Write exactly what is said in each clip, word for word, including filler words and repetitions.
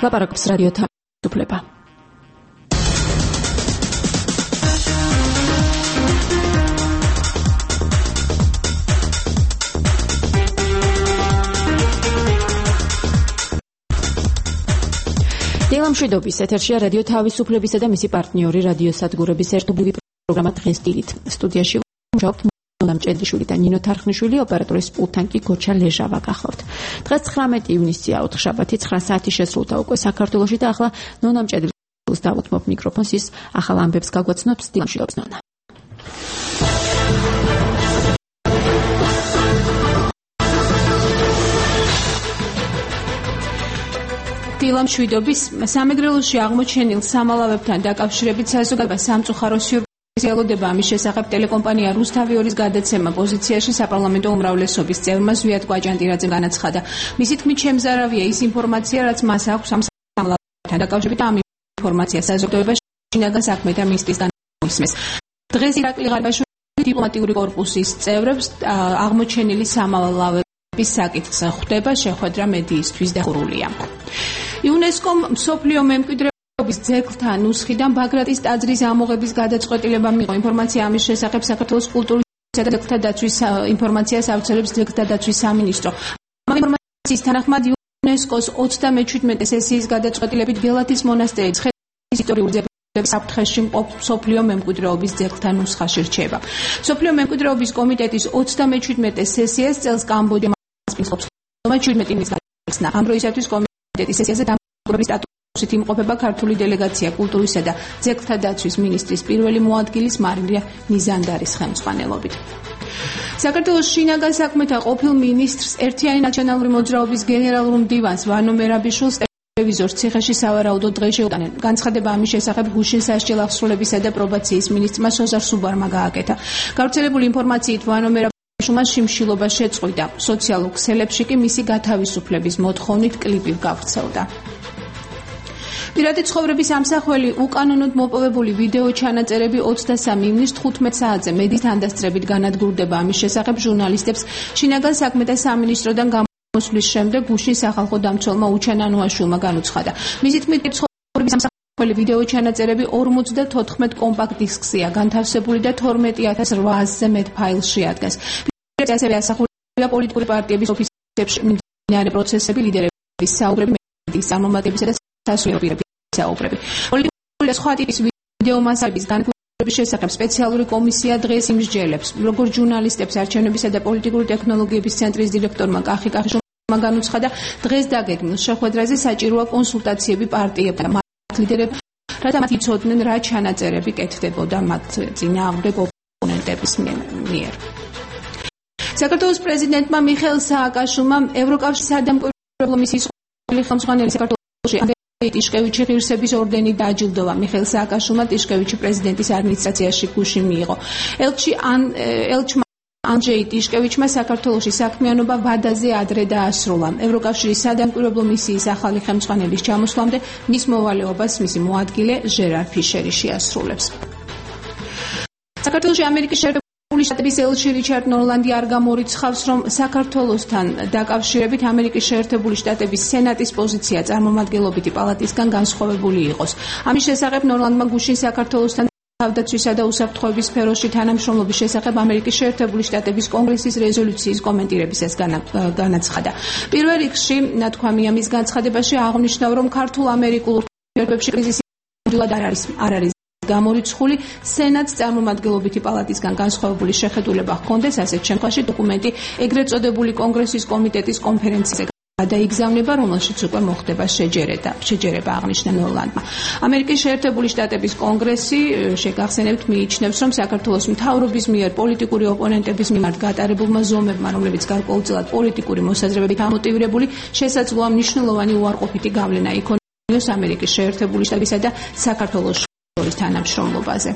ლაპარაკობს რადიო თავისუფლება. დილამშვიდობის ეთერშია რადიო თავისუფლებისა და მისი პარტნიორი რადიო სადგურების ერთობლივი პროგრამა დღეს დილით. სტუდიაში მუშაობთ ნონა მჭედლიშვილი და ნინო თარხნიშვილი, ოპერატორის პულტთან კი გოჩა ლეჟავა გახლავთ. დღეს ცხრამეტი ივნისია, ოთხშაბათი, ცხრა საათი შესრულდა უკვე საქართველოში და ახლა ნონა მჭედლიშვილს დავუთმობ მიკროფონს, ის ახალ ამბებს გაგვაცნობს. დილამშვიდობს ნონა. დილამშვიდობის სამეგრელოში აღმოჩენილ სამალავებთან დაკავშირებით საზოგადოება სამწუხაროს ელოდება ამის შესახებ ტელეკომპანია რუსთავიორის გადაცემა პოზიციაში საპარლამენტო უმრავლესობის წევრმა ზვიად კვაჭანტირაძემ განაცხადა. მისი თქმით, შემზარავია ის ინფორმაცია, რაც მას აქვს ამ სამალავებთან დაკავშირებით. ამ ინფორმაციას საზოგადოებაში შინაგან საქმეთა მინისტრისგან მოისმეს. დღეს ირაკლი ღარიბაშვილი დიპლომატიური კორპუსის წევრებს აღმოჩენილი სამალავების საკითხს ხვდება შეხვედრა მედიისთვის დახურულია. იუნესკომ მსოფლიო მემკვიდრეობის ძეგლთა ნუსხიდან ბაგრატის ტაძრის ამოღების გადაწყვეტილება მიიღო. ინფორმაცია ამის შესახებ საქართველოს კულტურისა და ძეგლთა დაცვის ინფორმაციას ავრცელებს ძეგლთა დაცვის სამინისტრო. ამ ინფორმაციის თანახმად იუნესკოს ოცდამეჩვიდმეტე სესიის გადაწყვეტილებით ბელათის მონასტერი ცხეთის ისტორიული ძეგლების საფრთხეში მყოფ მსოფლიო მემკვიდრეობის ძეგლთა ნუსხაში რჩება. მსოფლიო მემკვიდრეობის კომიტეტის ოცდამეჩვიდმეტე სესიას წელს კამბოჯა მასპინძლობს. ოცდამეჩვიდმეტე ივნისს გაიხსნა. ამ დროისათვის კომიტეტის სესიაზე დამკვირვებლის სტატუსით იმყოფება ქართული დელეგაცია კულტურისა და ძეგლთა დაცვის მინისტრის პირველი მოადგილის მარია ნიზანდარის ხელმძღვანელობით. საქართველოს შინაგან საქმეთა ყოფილ მინისტრს ერთიანი ნაციონალური მოძრაობის გენერალურ მდივანს ვანო მერაბიშვილს ტელევიზორს ციხეში სავარაუდოდ დღეს შეუტანენ. განცხადება ამის შესახებ გუშინ სასჯელ აღსრულებისა და პრობაციის მინისტრმა სოზარ სუბარმა გააკეთა. გავრცელებული ინფორმაციით ვანო მერაბიშვილმა შიმშილობა შეწყვიტა. სოციალურ ქსელებში კი მისი გათავისუფლების მოთხოვნით კლიპი გავრცელდა. პირადი ცხოვრების ამსახველი უკანონოდ მოპოვებული ვიდეო ჩანაწერები ოცდასამი ივნისს თხუთმეტ საათზე მედიის თანდასწრებით განადგურდება. ამის შესახებ ჟურნალისტებს შინაგან საქმეთა სამინისტროდან მოსვლის შემდეგ გუშინ სახალხო დამცველმა უჩან ანუაშვილმა განუცხადა. მისი თქმით, ცხოვრების ამსახველი ვიდეო ჩანაწერები ორმოცდათოთხმეტ კომპაქტ დისკსია განთავსებული და თორმეტი ათას რვაასზე მეტ ფაილში ადგას. პირადად ასევე ასახულია პოლიტიკური პარტიების ოფისებში მიმდინარე პროცესები, ლიდერების საუბრები, მედიის წარმომადგენლებისა და სასულიერო პირების საუბრები. პოლიტიკური და სხვა ტიპის ვიდეო მასალების განხილვის შესახებ სპეციალური კომისია დღეს იმსჯელებს. როგორც ჟურნალისტებს არჩევნებისა და პოლიტიკური ტექნოლოგიების ცენტრის დირექტორმა კახი კახიშვილმა განუცხადა, დღეს დაგეგმილ შეხვედრაზე საჭიროა კონსულტაციები პარტიებთან და მათ ლიდერებთან, რათა მათ იცოდნენ რა ჩანაწერები კეთდებოდა მათ წინააღმდეგ ოპონენტების მიერ. საქართველოს პრეზიდენტმა მიხეილ სააკაშვილმა ევროკავშირის სადამკვირვებლო მისიის ხელმძღვანელი საქართველოში ტიშკევიჩი ღირსების ორდენით დააჯილდოვა. მიხეილ სააკაშვილმა ტიშკევიჩი პრეზიდენტის ადმინისტრაციაში გუშინ მიიღო. ელჩი ან ელჩმა ანჯეი ტიშკევიჩმა საქართველოში საქმიანობა ვადაზე ადრე დაასრულა. ევროკავშირის სადამკვირვებლო მისიის ახალი ხელმძღვანელის ჩამოსვლამდე მის მოვალეობას მისი მოადგილე ჟერარ ფიშერი შეასრულებს. საქართველოში ამერიკის შეერთებული შტატების ელჩი რიჩარდ ნორლანდი არ გამორიცხავს, რომ საქართველოსთან დაკავშირებით ამერიკის შეერთებული შტატების სენატის პოზიცია წარმომადგენლობითი პალატისგან განსხვავებული იყოს. ამის შესახებ ნორლანდმა გუშინ საქართველოსთან თავდაცვისა და უსაფრთხოების სფეროში თანამშრომლობის შესახებ ამერიკის შეერთებული შტატების კონგრესის რეზოლუციის კომენტირებისას განაცხადა. პირველ რიგში, ნათქვამია მის განცხადებაში აღნიშნა, რომ ქართულ-ამერიკულ ურთიერთობებში კრიზისი ნამდვილად არ არის არ არის გამორიცხული, სენატს წარმომადგენლობითი პალატისგან განსხვავებული შეხედულება ჰქონდეს, ასეთ შემთხვევაში დოკუმენტი ეგრეთ წოდებული კონგრესის კომიტეტის კონფერენციაზე გადაიგზავნება, რომელშიც უკვე მოხდება შეჯერება, შეჯერება აღნიშნა ნორლანდმა. ამერიკის შეერთებული შტატების კონგრესი შეგახსენებთ მიიჩნევს, რომ საქართველოს მთავრობის მიერ პოლიტიკური ოპონენტების მიმართ გატარებულმა ზომებმა, რომლებიც გარკვეულწილად პოლიტიკური მოსაზრებებით ამოტივირებული, შესაძლოა მნიშვნელოვანი უარყოფითი გავლენა იქონიოს ამერიკის შეერთებული შტატებისა და საქართველოს შორის თანამშრომლობაზე.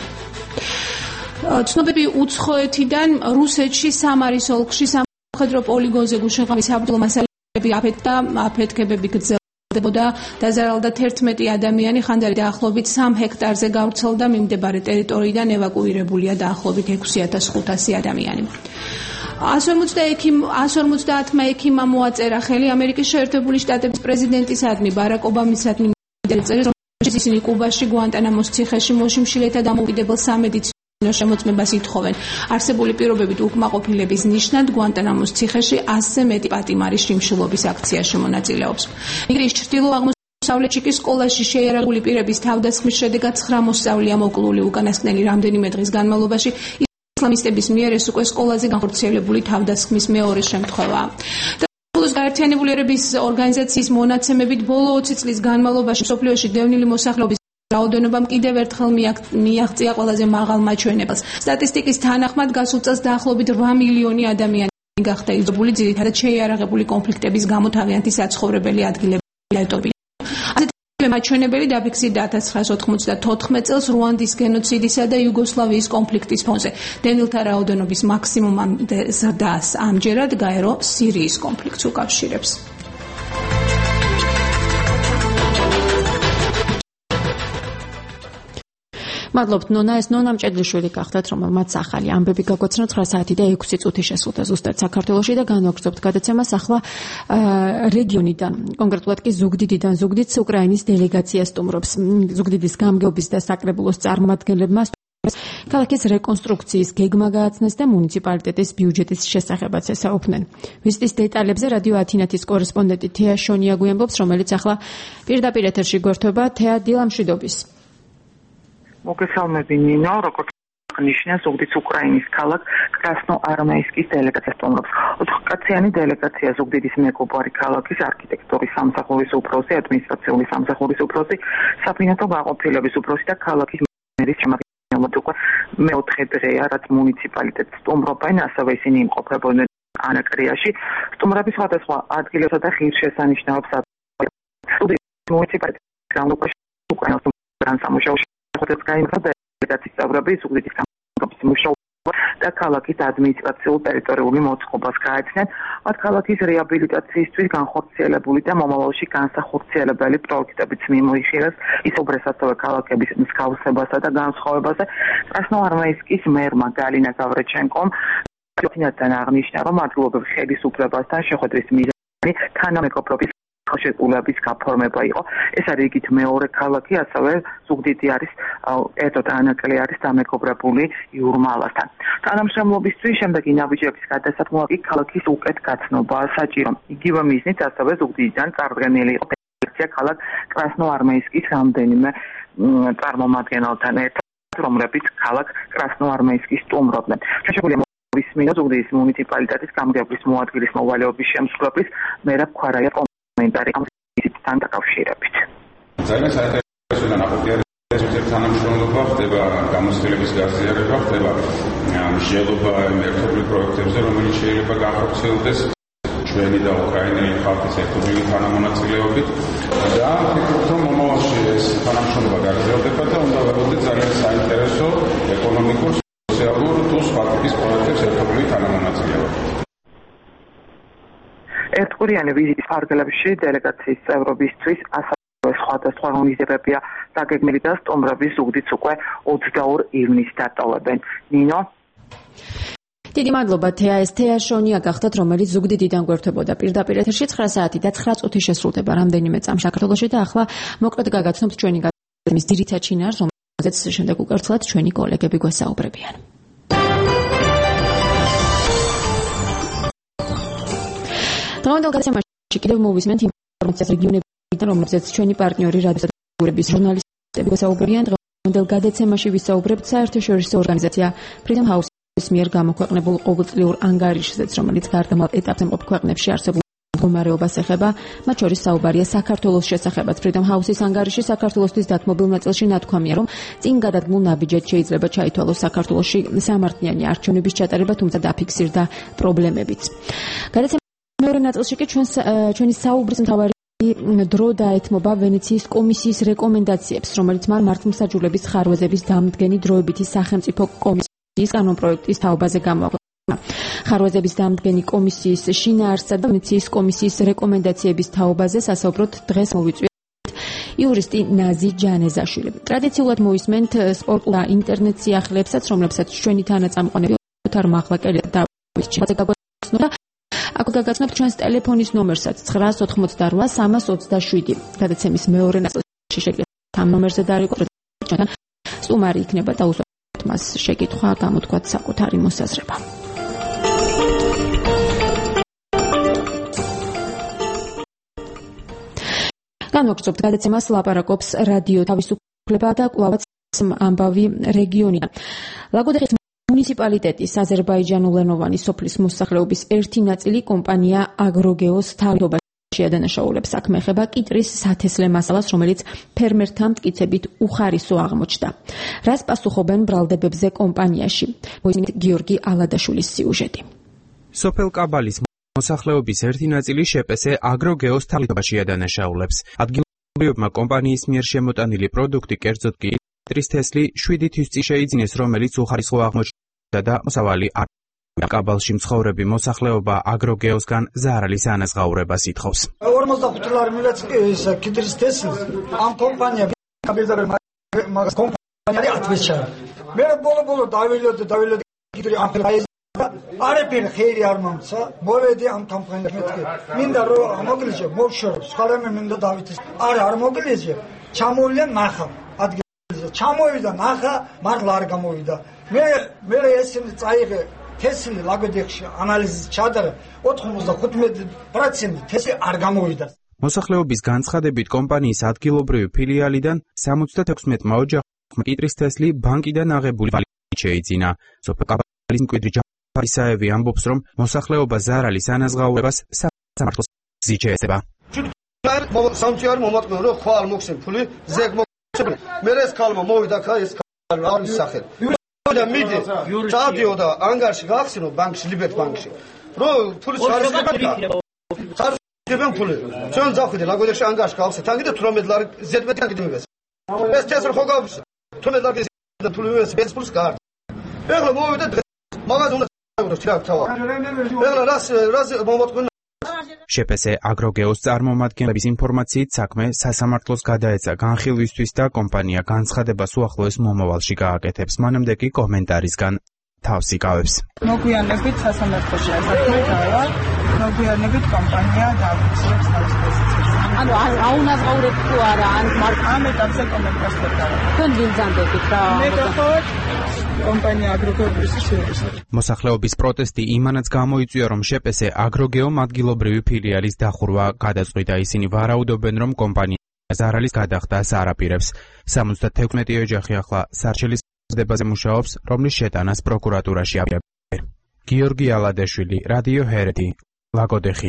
ცნობები უცხოეთიდან რუსეთში სამარის ოლქში სამხედრო პოლიგონზე გუშინღამის საბრძოლო მასალები აფეთქდა, აფეთქებები გრძელდებოდა, დაზარალდა თერთმეტი ადამიანი, ხანდარი დაახლოებით სამ ჰექტარზე გავრცელდა მიმდებარე ტერიტორიიდან ევაკუირებულია დაახლოებით ექვსი ათას ხუთასი ადამიანი. one ორმოცდაათმა ექიმმა მოაწერა ხელი ამერიკის შეერთებული შტატების პრეზიდენტისადმი ბარაკ ობამისადმი წერს, რომ ისინი კუბაში გვანტანამოს ციხეში მოშიმშილეთა დამოუკიდებელ სამედიცინო შემოწმებას ითხოვენ. არსებული პირობებით უკმაყოფილების ნიშნად გვანტანამოს ციხეში ასზე მეტი პატიმარი შიმშილობის აქციაში მონაწილეობს. ნიგერის ჩრდილო-აღმოსავლეთში კი სკოლაში შეიარაღებული პირების თავდასხმის შედეგად ცხრა მოსწავლეა მოკლული. უკანასკნელი რამდენიმე დღის განმავლობაში ისლამისტების მიერ ეს უკვე სკოლაზე განხორციელებული თავდასხმის მეორე შემთხვევაა. გაერთიანებული ერების ორგანიზაციის მონაცემებით ბოლო ოცი წლის განმავლობაში მსოფლიოში დევნილი მოსახლეობის რაოდენობამ კიდევ ერთხელ მიაღწია ყველაზე მაღალ მაჩვენებელს. სტატისტიკის თანახმად გასულ წელს დაახლოებით რვა მილიონი ადამიანი გახდა იზოლირებული, ძირითადად შეიარაღებული კონფლიქტების გამო თავიანთი საცხოვრებელი ადგილები ეტოვებინა. მაჩვენებელი დაფიქსირდა ათას ცხრაას ოთხმოცდათოთხმეტ წელს რუანდის გენოციდისა და იუგოსლავიის კონფლიქტის ფონზე. დევნილთა რაოდენობის მაქსიმუმამდე ზრდას ამჯერად გაერო სირიის კონფლიქტს უკავშირებს. მადლობთ ნონა, ეს ნონა მჭედლიშვილი გახდათ, რომელმაც ახალი ამბები გაგვაცნო ცხრა საათი და ექვსი წუთი შესულთა ზუსტად საქართველოში და განვაგრძობთ გადაცემას ახლა რეგიონიდან, კონკრეტულად კი ზუგდიდიდან. ზუგდიდს უკრაინის დელეგაცია სტუმრობს. ზუგდიდის გამგეობის და საკრებულოს წარმომადგენლებმა ქალაქის რეკონსტრუქციის გეგმა გააცნეს და მუნიციპალიტეტის ბიუჯეტის შესახებაც ესაუბრნენ. ვიზიტის დეტალებზე რადიო ათინათის კორესპონდენტი თეა შონია გვიამბობს, რომელიც ახლა პირდაპირ ეთერში გვერდება. თეა, დილამშვიდობის. მოგესალმები ნინო, როგორც ნიშნავს ზუგდიds უკრაინის ქალაქ კრასნოარმაისკის დელეგაცია სტუმრობს. ოთხკაციანი დელეგაცია ზუგდიდის მეკობარი ქალაქის არქიტექტურის სამსახურის უფროსი, ადმინისტრაციული სამსახურის უფროსი, საბინადრო გაყოფილების უფროსი და ქალაქის მერის შემადგენლობით უკვე მეოთხე დღეა, რაც მუნიციპალიტეტს სტუმრობენ, ასევე ისინი იმყოფებოდნენ ანაკრიაში. სტუმრები სხვადასხვა ადგილებსა და ღირსშესანიშნაობებს მუნიციპალიტეტის განყოფილების უკრაინის სამუშაოში დელეგაციის წევრები ზუგდიდის გამგეობის მუშაობა და ქალაქის ადმინისტრაციულ ტერიტორიული მოწყობას გაეცნენ. მათ ქალაქის რეაბილიტაციისთვის განხორციელებული და მომავალში განსახორციელებელი პროექტებიც მიმოიხილეს. ისაუბრეს ასევე ქალაქების მსგავსებასა და განსხვავებაზე. კრასნოარმაისკის მერმა გალინა გავრეჩენკომ თინათთან აღნიშნა, რომ ადგილობრივ ხელისუფლებასთან შეხვედრის მიზანი თანამეგობრობის ხელშეკრულების გაფორმება იყო. ეს არის რიგით მეორე ქალაქი, ასევე ზუგდიდი არის ერთო და ანაკლი არის დამეგობრებული იურმალასთან. თანამშრომლობისთვის შემდეგი ნაბიჯების გადასაქმნელად კი ქალაქის უკეთ გაცნობა საჭირო. იგივე მიზნით ასევე ზუგდიდიდან წარდგენილი იყო დელეგაცია ქალაქ კრასნოარმაისკის რამდენიმე წარმომადგენელთან ერთად, რომლებიც ქალაქ კრასნოარმაისკის სტუმრობდნენ. შეშეგულია მისმინა ზუგდიდის მუნიციპალიტეტის გამგეობის მოადგილის მოვალეობის შემსრულებლის მერაბ ქვარაია კომენტარი ამ ვიზიტთან დაკავშირებით. ძალიან საინტერესო და ნაყოფიერი თანამშრომლობა ხდება, გამოცდილების გაზიარება ხდება, მსჯელობა ერთობლივ პროექტებზე, რომელიც შეიძლება განხორციელდეს ჩვენი და უკრაინელი ხალხის ერთობლივი თანამონაწილეობით და ვფიქრობ, რომ მომავალში ეს თანამშრომლობა გაგრძელდება და უნდა ვებოდეთ ძალიან საინტერესო ეკონომიკურ, სოციალურ თუ სხვა ტიპის პროექტებს ერთობლივი თანამონაწილეობით. ერთკვირიანი ვიზიტის ფარგლებში დელეგაციის წევრებისთვის ასევე სხვადასხვა მიზეზებია დაგეგმილი და სტუმრები ზუგდიდს უკვე ოცდაორ ივნისს დატოვებენ. ნინო დიდი მადლობა თეა, ეს თეა შონია გახდათ, რომელიც ზუგდიდიდან გვერდებოდა პირდაპირ ეთერში ცხრა საათი და ცხრა წუთი შესრულდება რამდენიმე წამს საქართველოში და ახლა მოკლედ გაგაცნობთ ჩვენი გადაცემის ძირითად შინაარსს, რომელზეც შემდეგ უკეთილად ჩვენი კოლეგები გვესაუბრებიან. დღევანდელ გადაცემაში კიდევ მოვისმენთ ინფორმაციას რეგიონებიდან, რომლებზეც ჩვენი პარტნიორი რადიოსადგურების ჟურნალისტები გვესაუბრებიან. დღევანდელ გადაცემაში ვისაუბრებთ საერთაშორისო ორგანიზაცია Freedom House-ის მიერ გამოქვეყნებულ ყოველწლიურ ანგარიშზეც, რომელიც გარდამავალ ეტაპზე მყოფ ქვეყნებში არსებულ მდგომარეობას ეხება. მათ შორის საუბარია საქართველოს შესახებაც. Freedom House-ის ანგარიში საქართველოსთვის დათმობილ ნაწილში ნათქვამია, რომ წინ გადადგმულ ნაბიჯად შეიძლება ჩაითვალოს საქართველოში სამართლიანი არჩევნების ჩატარება, თუმცა დაფიქსირდა პრობლემებიც. გადაცემა მეორე ნაწილში კი ჩვენს ჩვენი საუბრის მთავარი დრო დაეთმობა ვენეციის კომისიის რეკომენდაციებს, რომელიც მან მართლმსაჯულების ხარვეზების დამდგენი დროებითი სახელმწიფო კომისიის კანონპროექტის თაობაზე გამოაქვეყნა. ხარვეზების დამდგენი კომისიის შინაარსსა და ვენეციის კომისიის რეკომენდაციების თაობაზე სასაუბროდ დღეს მოვიწვიეთ იურისტი ნაზი ჯანეზაშვილი. ტრადიციულად მოვისმენთ სპორტულ და ინტერნეტ სიახლეებსაც, რომლებსაც ჩვენი თანაწამყვანები ოთარ მაღლაკელი და ჟურნალის ჩიხაძე გაგვაცნობდა. აქ გაგაცნობთ ჩვენს ტელეფონის ნომერსაც ნაინს ოთხმოცდაოთხ სამას ოცდაშვიდი. გადაცემის მეორე ნაწილში შეგიძლიათ ამ ნომერზე დაარეკოთ. ჩვენთან სტუმარი იქნება და უსვამთ მას შეკითხვა გამოთქვათ საკუთარი მოსაზრება. განვაგრძობთ გადაცემას ლაპარაკობს რადიო თავისუფლება და კვლავაც ამბავი რეგიონიდან. ლაგოდეხის მუნიციპალიტეტის აზერბაიჯანულენოვანი სოფლის მოსახლეობის ერთი ნაწილი კომპანია აგროგეოს თავისუფლებაში ადანაშაულებს. საქმე ეხება კიტრის სათესლე მასალას, რომელიც ფერმერთა მტკიცებით უხარისო აღმოჩნდა. რას პასუხობენ ბრალდებებზე კომპანიაში? მოისმინეთ გიორგი ალადაშვილის სიუჟეტი. სოფელ კაბალის მოსახლეობის ერთი ნაწილი შეპესე აგროგეოს თავისუფლებაში ადანაშაულებს. ადგილობრივმა კომპანიის მიერ შემოტანილი პროდუქტი, კერძოდ კი კიტრის თესლი შვიდი თვის შეიძინეს, რომელიც უხარისხო აღმოჩნდა და მოსავალი არ. კაბალში მცხოვრები მოსახლეობა აგროგეოსგან ზარალის ანაზღაურებას ითხოვს. ორმოცდახუთი ლარი მივეწეს კიტრის თესლს ამ კომპანია მაგას კომპანია ათვეშა. მე ბოლო-ბოლო დავილოდე დავილოდე კიტრი ამ არაფერი ხეირი არ მომცა, მოვედი ამ კომპანიას მეთქე. მინდა რომ მოგლიჯე, მოვშორო, სხვა რამე მინდა დავითის. არა, არ მოგლიჯე. ჩამოვიდა ნახა, ადგილზე. ჩამოვიდა ნახა, მართლა არ გამოვიდა. მე მე ესენი წაიღე თესლი ლაგოდეხში ანალიზის ჩადარა, ოთხმოცდახუთი პროცენტი თესლი არ გამოვიდა. მოსახლეობის განცხადებით კომპანიის ადგილობრივი ფილიალიდან სამოცდათექვსმეტმა ოჯახმა კიტრის თესლი ბანკიდან აღებული შეიძინა. სოფელ კაბალის მკვიდრი ისაევი ამბობს, რომ მოსახლეობა ზარალის ანაზღაურებას სამართლოს გზით შეესება. სამჩი არ მომატყნო, რომ ხვალ მოხსენ ფული, ზეგ მოხსენ. მე ეს ქალმა მოვიდა ხა ეს ქალი არის სახელ. და მიდი, ჩადიოდა ანგარში გახსენო ბანკში, ლიბერტ ბანკში. რო ფული ჩარესებდა. ჩარესებენ ფული. ჩვენ ზავხიდე ლაგოდეხში ანგარში გახსენ. თან კიდე თვრამეტ ლარი ზედმეტი ანგარში მივეს. ეს თესლი ხო გავსე. თვრამეტ ლარი და ფული მივეს, ეს ფულს გარ. ეხლა მოვიდა მაგას უნდა შეპესე აგროგეოს წარმომადგენლების ინფორმაციით საქმე სასამართლოს გადაეცა განხილვისთვის და კომპანია განცხადებას უახლოეს მომავალში გააკეთებს. მანამდე კი კომენტარისგან თავს იკავებს. მოგვიანებით სასამართლოში საქმე გავა, მოგვიანებით კომპანია დააკვირვებს თავის პოზიციას. ანუ აუნაზღაურებს თუ არა, ან ამ ეტაპზე კომენტარს ხედავ. თქვენ ვინძანდებით რა? მე გახავთ კომპანია აგროგეოს შეურსა. მოსახლეობის პროტესტი იმანაც გამოიწვია, რომ შეპესე აგროგეომ ადგილობრივი ფილიალის დახურვა გადაწყვიტა. ისინი ვარაუდობენ, რომ კომპანია ზარალის გადახდას არ აპირებს. სამოცდათექვსმეტი ოჯახი ახლა სარჩელის დებაზე მუშაობს, რომლის შეტანას პროკურატურაში აპირებენ. გიორგი ალადაშვილი, რადიო ჰერეთი, ლაგოდეხი.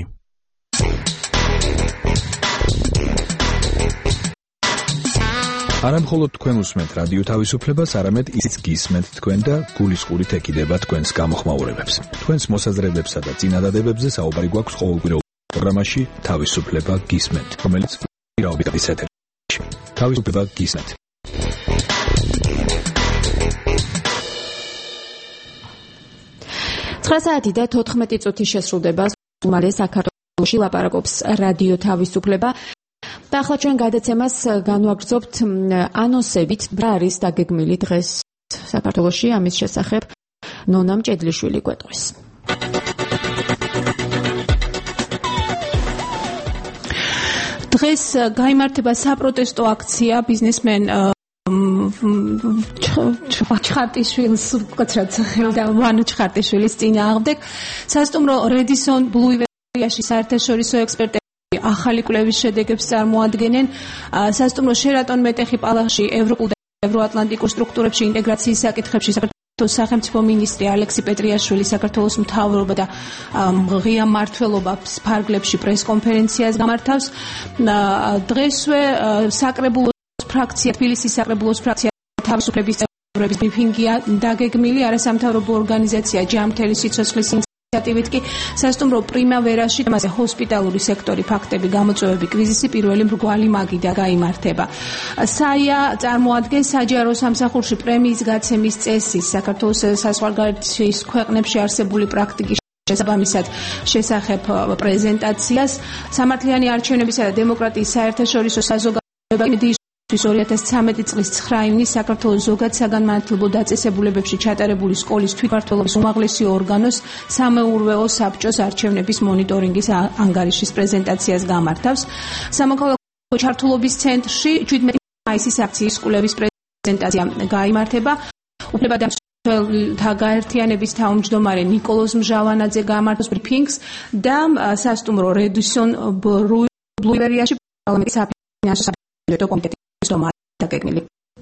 არა მხოლოდ თქვენ უსმენთ რადიო თავისუფლებას, არამედ ისიც გისმენთ თქვენ და გულისყურით ეკიდება თქვენს გამოხმაურებებს. თქვენს მოსაზრებებსა და წინადადებებზე საუბარი გვაქვს ყოველკვირეულ პროგრამაში თავისუფლება გისმენთ, რომელიც პირაობით არის ეთერში. თავისუფლება გისმენთ. ცხრა საათი და თოთხმეტი წუთი შესრულდება. უმალე საქართველოში ლაპარაკობს რადიო თავისუფლება. და ახლა ჩვენ გადაცემას განვაგრძობთ ანონსებით, რა არის დაგეგმილი დღეს საქართველოში, ამის შესახებ ნონა მჭედლიშვილი გვეტყვის. დღეს გაიმართება საპროტესტო აქცია ბიზნესმენ ჩხარტიშვილის უკაცრად სახელდა ვანო ჩხარტიშვილის წინააღმდეგ. სასტუმრო რედისონ ბლუივერიაში საერთაშორისო ექსპერტები ახალი კვლევის შედეგებს წარმოადგენენ. სასტუმრო შერატონ მეტეხი პალახში ევროპულ და ევროატლანტიკურ სტრუქტურებში ინტეგრაციის საკითხებში საქართველოს სახელმწიფო მინისტრი ალექსი პეტრიაშვილი, საქართველოს მთავრობა და ღია მმართველობა ფარგლებში პრესკონფერენციას გამართავს. დღესვე საკრებულოს ფრაქცია, თბილისის საკრებულოს ფრაქცია თავისუფლების წევრების ბრიფინგია დაგეგმილი. არასამთავრობო ორგანიზაცია ჯამთელი სიცოცხლის ინიციატივით კი სასტუმრო პრიმავერაში მასე ჰოსპიტალური სექტორი ფაქტები გამოწვევები კრიზისი პირველი მრგვალი მაგიდა გაიმართება. საია წარმოადგენს საჯარო სამსახურში პრემიის გაცემის წესის საქართველოს საზღვარგარეთის ქვეყნებში არსებული პრაქტიკის შესაბამისად შესახებ პრეზენტაციას. სამართლიანი არჩევნებისა და დემოკრატიის საერთაშორისო საზოგადოება ორი ათას ცხრამეტი წლის ცხრა ივნის საქართველოს ზოგად საგანმანათლებლო დაწესებულებებში ჩატარებული სკოლის თვითმმართველობის უმაღლესი ორგანოს სამეურვეო საბჭოს არჩევნების მონიტორინგის ანგარიშის პრეზენტაციას გამართავს. სამოქალაქო ჩართულობის ცენტრში შვიდმეტი მაისის აქციის კვლევის პრეზენტაცია გაიმართება. უფლებადამცველთა გაერთიანების თავმჯდომარე ნიკოლოზ მჟავანაძე გამართავს ბრიფინგს და სასტუმრო რედისონ ბლუიბერიაში პარლამენტის საფინანსო კომიტეტის დაგეგმილი.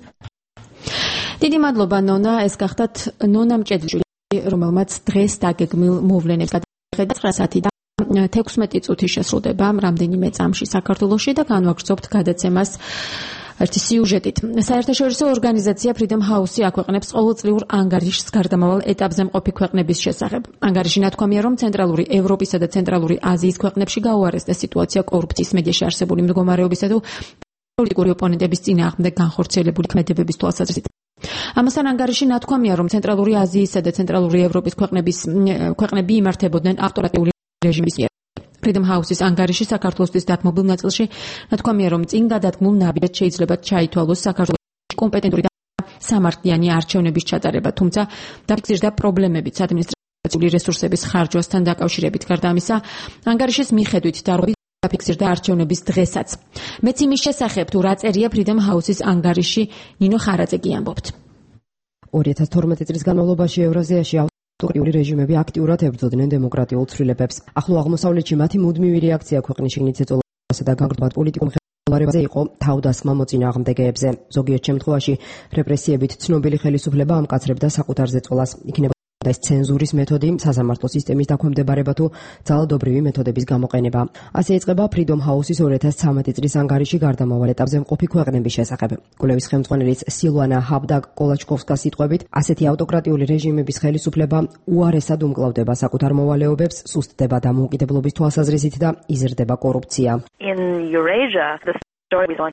დიდი მადლობა ნონა, ეს გახდათ ნონა მჭედლიშვილი, რომელმაც დღეს დაგეგმილ მოვლენებს გადახედა ცხრა საათი და თექვსმეტი წუთი შესრულდება რამდენიმე წამში საქართველოში და განვაგრძობთ გადაცემას ერთი სიუჟეტით. საერთაშორისო ორგანიზაცია Freedom House აქვეყნებს ყოველწლიურ ანგარიშს გარდამავალ ეტაპზე მყოფი ქვეყნების შესახებ. ანგარიში ნათქვამია, რომ ცენტრალური ევროპისა და ცენტრალური აზიის ქვეყნებში გაუარესდა სიტუაცია კორუფციის, მედიაში არსებული მდგომარეობისა და პოლიტიკური ოპონენტების წინააღმდეგ განხორციელებული ქმედებების თვალსაზრისით. ამასთან ანგარიში ნათქვამია, რომ ცენტრალური აზიისა და ცენტრალური ევროპის ქვეყნების ქვეყნები იმართებოდნენ ავტორიტარული რეჟიმის მიერ. Freedom House-ის ანგარიში საქართველოსთვის დათმობილ ნაწილში ნათქვამია, რომ წინ გადადგმულ ნაბიჯად შეიძლება ჩაითვალოს საქართველოს კომპეტენტური და სამართლიანი არჩევნების ჩატარება, თუმცა დაფიქსირდა პრობლემებიც ადმინისტრაციული რესურსების ხარჯვასთან დაკავშირებით. გარდა ამისა, ანგარიშის მიხედვით დარღვევით დაფიქსირდა არჩევნების დღესაც. მეც იმის შესახებ, თუ რა წერია Freedom House-ის ანგარიში, ნინო ხარაძე ამბობთ. ორი ათას თორმეტი წლის განმავლობაში ევრაზიაში ავტორიტარული რეჟიმები აქტიურად ებრძოდნენ დემოკრატიულ ცვლილებებს. ახლო აღმოსავლეთში მათი მუდმივი რეაქცია ქვეყნის შიგნით ზეწოლასა და განგრდობად პოლიტიკურ მხედველობაზე იყო თავდასხმა მოწინააღმდეგეებზე. ზოგიერთ შემთხვევაში რეპრესიებით ცნობილი ხელისუფლება ამკაცრებდა საკუთარ ზეწოლას. იქნება ეს ცენზურის მეთოდი, სასამართლო სისტემის დაქვემდებარება თუ ძალადობრივი მეთოდების გამოყენება. ასე იწყება Freedom House-ის ორი ათას ცხრამეტი წლის ანგარიში გარდამავალ ეტაპზე მყოფი ქვეყნების შესახებ. კვლევის ხელმძღვანელის სილვანა ჰაბდაკ-კოლაჩკოვსკას სიტყვებით, ასეთი ავტოკრატიული რეჟიმების ხელისუფლება უარესად უმკლავდება საკუთარ მოვალეობებს, სუსტდება დამოუკიდებლობის თვალსაზრისით და იზრდება კორუფცია. In Eurasia, the story was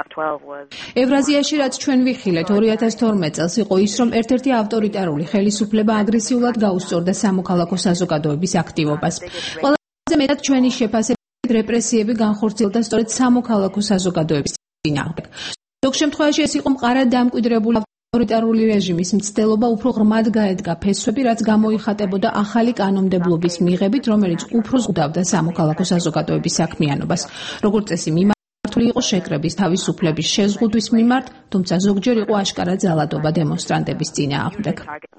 ევრაზიაში, რაც ჩვენ ვიხილეთ ორი ათას თორმეტ წელს, იყო ის, რომ ერთ-ერთი ავტორიტარული ხელისუფლება აგრესიულად გაუსწორდა სამოქალაქო საზოგადოების აქტივობას. ყველაზე მეტად ჩვენი შეფასებით რეპრესიები განხორციელდა სწორედ სამოქალაქო საზოგადოების წინააღმდეგ. ზოგ შემთხვევაში ეს იყო მყარად დამკვიდრებული ავტორიტარული რეჟიმის მცდელობა, უფრო ღრმად გაედგა ფესვები, რაც გამოიხატებოდა ახალი კანონმდებლობის მიღებით, რომელიც უფრო ზღუდავდა სამოქალაქო საზოგადოების საქმიანობას. როგორც წესი, მართული იყო შეკრების თავისუფლების შეზღუდვის მიმართ, თუმცა ზოგჯერ იყო აშკარა ძალადობა დემონსტრანტების წინააღმდეგ.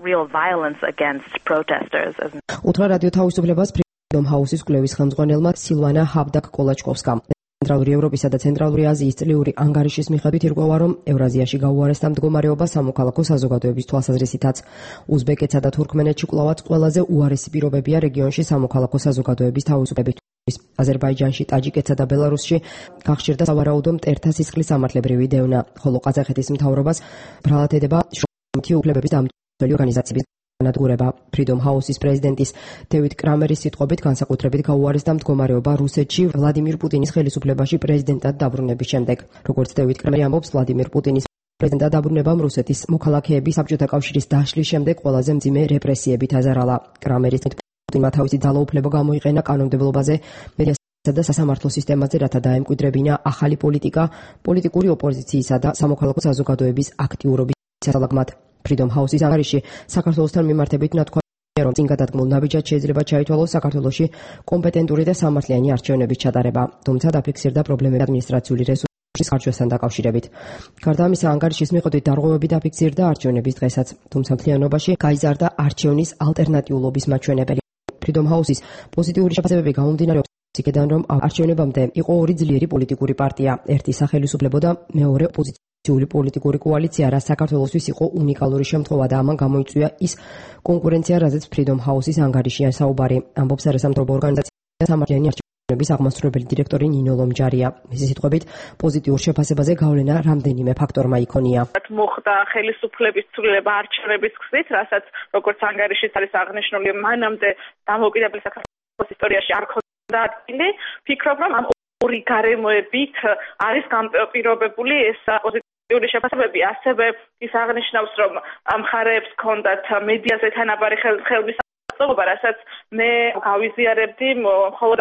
უთხრა რადიო თავისუფლებას Freedom House-ის კვლევის ხელმძღვანელმა სილვანა ჰაბდაკ-კოლაჩკოვსკამ. ცენტრალური ევროპისა და ცენტრალური აზიის წლიური ანგარიშის მიხედვით ირკვევა, რომ ევრაზიაში გაუარესდა მდგომარეობა სამოქალაქო საზოგადოების თვალსაზრისითაც. უზბეკეთსა და თურქმენეთში კვლავაც ყველაზე უარესი პირობებია რეგიონში სამოქალაქო საზოგადოების თავისუფლების. აზერბაიჯანში, ტაჯიკეთსა და ბელარუსში გახშირდა სავარაუდო მტერთა სისხლის სამართლებრივი დევნა, ხოლო ყაზახეთის მთავრობას ბრალად ედება შრომითი უფლებების დამცველი ორგანიზაციების განადგურება. Freedom House-ის პრეზიდენტის დევიდ კრამერის სიტყვებით, განსაკუთრებით გაუარესდა მდგომარეობა რუსეთში ვლადიმირ პუტინის ხელისუფლებაში პრეზიდენტად დაბრუნების შემდეგ. როგორც დევიდ კრამერი ამბობს, ვლადიმირ პუტინის პრეზიდენტად დაბრუნებამ რუსეთის მოქალაქეები საბჭოთა კავშირის დაშლის შემდეგ ყველაზე მძიმე რეპრესიებით აზარალა. კრამერის პუტინმა თავისი ძალაუფლება გამოიყენა კანონმდებლობაზე, მედიასა და სასამართლო სისტემაზე, რათა დაემკვიდრებინა ახალი პოლიტიკა, პოლიტიკური ოპოზიციისა და სამოქალაქო საზოგადოების აქტიურობის შესალაგმად. Freedom House-ის ანგარიში საქართველოსთან მიმართებით ნათქვამია, რომ წინ გადადგმულ ნაბიჯად შეიძლება ჩაითვალოს საქართველოში კომპეტენტური და სამართლიანი არჩევნების ჩატარება, თუმცა დაფიქსირდა პრობლემები ადმინისტრაციული რესურსის ხარჯვასთან დაკავშირებით. გარდა ამისა, ანგარიშის მიხედვით დარღვევები დაფიქსირდა არჩევნების დღესაც, თუმცა მთლიანობაში გაიზარდა არჩევნის ალტერნატიულობის მაჩვენებელი. Freedom House-ის პოზიტიური შეფასებები გამომდინარეობს იქედან, რომ არჩევნებამდე იყო ორი ძლიერი პოლიტიკური პარტია, ერთი სახელისუფლებო და მეორე ოპოზიციური პოლიტიკური კოალიცია, რაც საქართველოსთვის იყო უნიკალური შემთხვევა და ამან გამოიწვია ის კონკურენცია, რაზეც Freedom House-ის ანგარიშია საუბარი, ამბობს არასამთავრობო ორგანიზაცია სამართლიანი არჩევნების აღმასრულებელი დირექტორი ნინო ლომჯარია. მისი სიტყვებით, პოზიტიურ შეფასებაზე გავლენა რამდენიმე ფაქტორმა იქონია. მოხდა ხელისუფლების ცვლილება არჩევნების გზით, რასაც როგორც ანგარიშიც არის აღნიშნული, მანამდე დამოუკიდებელი საქართველოს ისტორიაში არ ქონდა ადგილი. ფიქრობ, რომ ამ ორი გარემოებით არის განპირობებული ეს პოზიტიური შეფასებები. ასევე ის აღნიშნავს, რომ მხარეებს ჰქონდათ მედიაზე თანაბარი ხელმისაწვდომობა, რასაც მე გავიზიარებდი მხოლოდ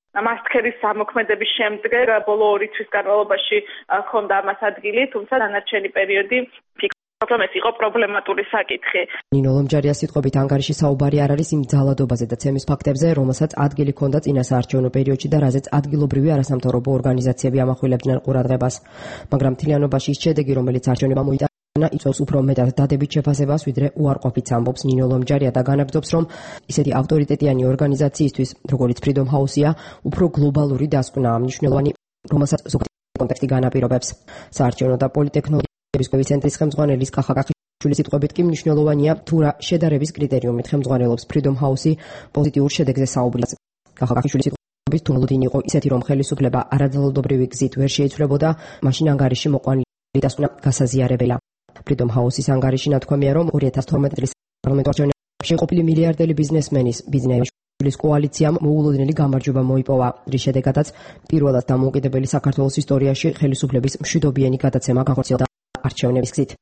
მასკერის ზამოქმედების შემდგომ ბოლო ორი თვის განმავლობაში ჰქონდა ამას ადგილი, თუმცა დანარჩენი პერიოდი ფიქრობ, რომ ეს იყო პრობლემატური საკითხი. ნინო ლომჯარიას სიტყვებით ანგარიში საუბარი არ არის იმ ძალადობაზე და ცემის ფაქტებზე, რომელსაც ადგილი ჰქონდა წინა საარჩევნო პერიოდში და რაზეც ადგილობრივი არასამთავრობო ორგანიზაციები ამახვილებდნენ ყურადღებას. მაგრამ მთლიანობაში ის შედეგი, რომელიც არჩევნებმა მოიტანა, იწვევს უფრო მეტად დადებით შეფასებას, ვიდრე უარყოფით ამბობს ნინო ლომჯარია და განაგრძობს, რომ ისეთი ავტორიტეტიანი ორგანიზაციისთვის, როგორც Freedom House-ია, უფრო გლობალური დასკვნა მნიშვნელოვანი, რომელსაც ზოგადად კონტექსტი განაპირობებს. საარჩევნო და პოლიტექნოლოგიების ცენტრის ხელმძღვანელის კახა კახიშვილის სიტყვებით კი მნიშვნელოვანია, თუ რა შედარების კრიტერიუმით ხელმძღვანელობს Freedom House-ი პოზიტიურ შედეგზე საუბრას. კახა კახიშვილის სიტყვებით, თუ მოლოდინი იყო ისეთი, რომ ხელისუფლება არაძალადობრივი გზით ვერ შეიცვლებოდა, მაშინ ანგარიში მოყვანილი დასკვნა გასაზიარებელია. Freedom House-ის ანგარიში ნათქვამია, რომ ორი ათას თორმეტი წლის პარლამენტო არჩევნებში ყოფილი მილიარდელი ბიზნესმენის ბიზნესის კოალიციამ მოულოდნელი გამარჯვება მოიპოვა, რის შედეგადაც პირველად დამოუკიდებელი საქართველოს ისტორიაში ხელისუფლების მშვიდობიანი გადაცემა განხორციელდა არჩევნების გზით.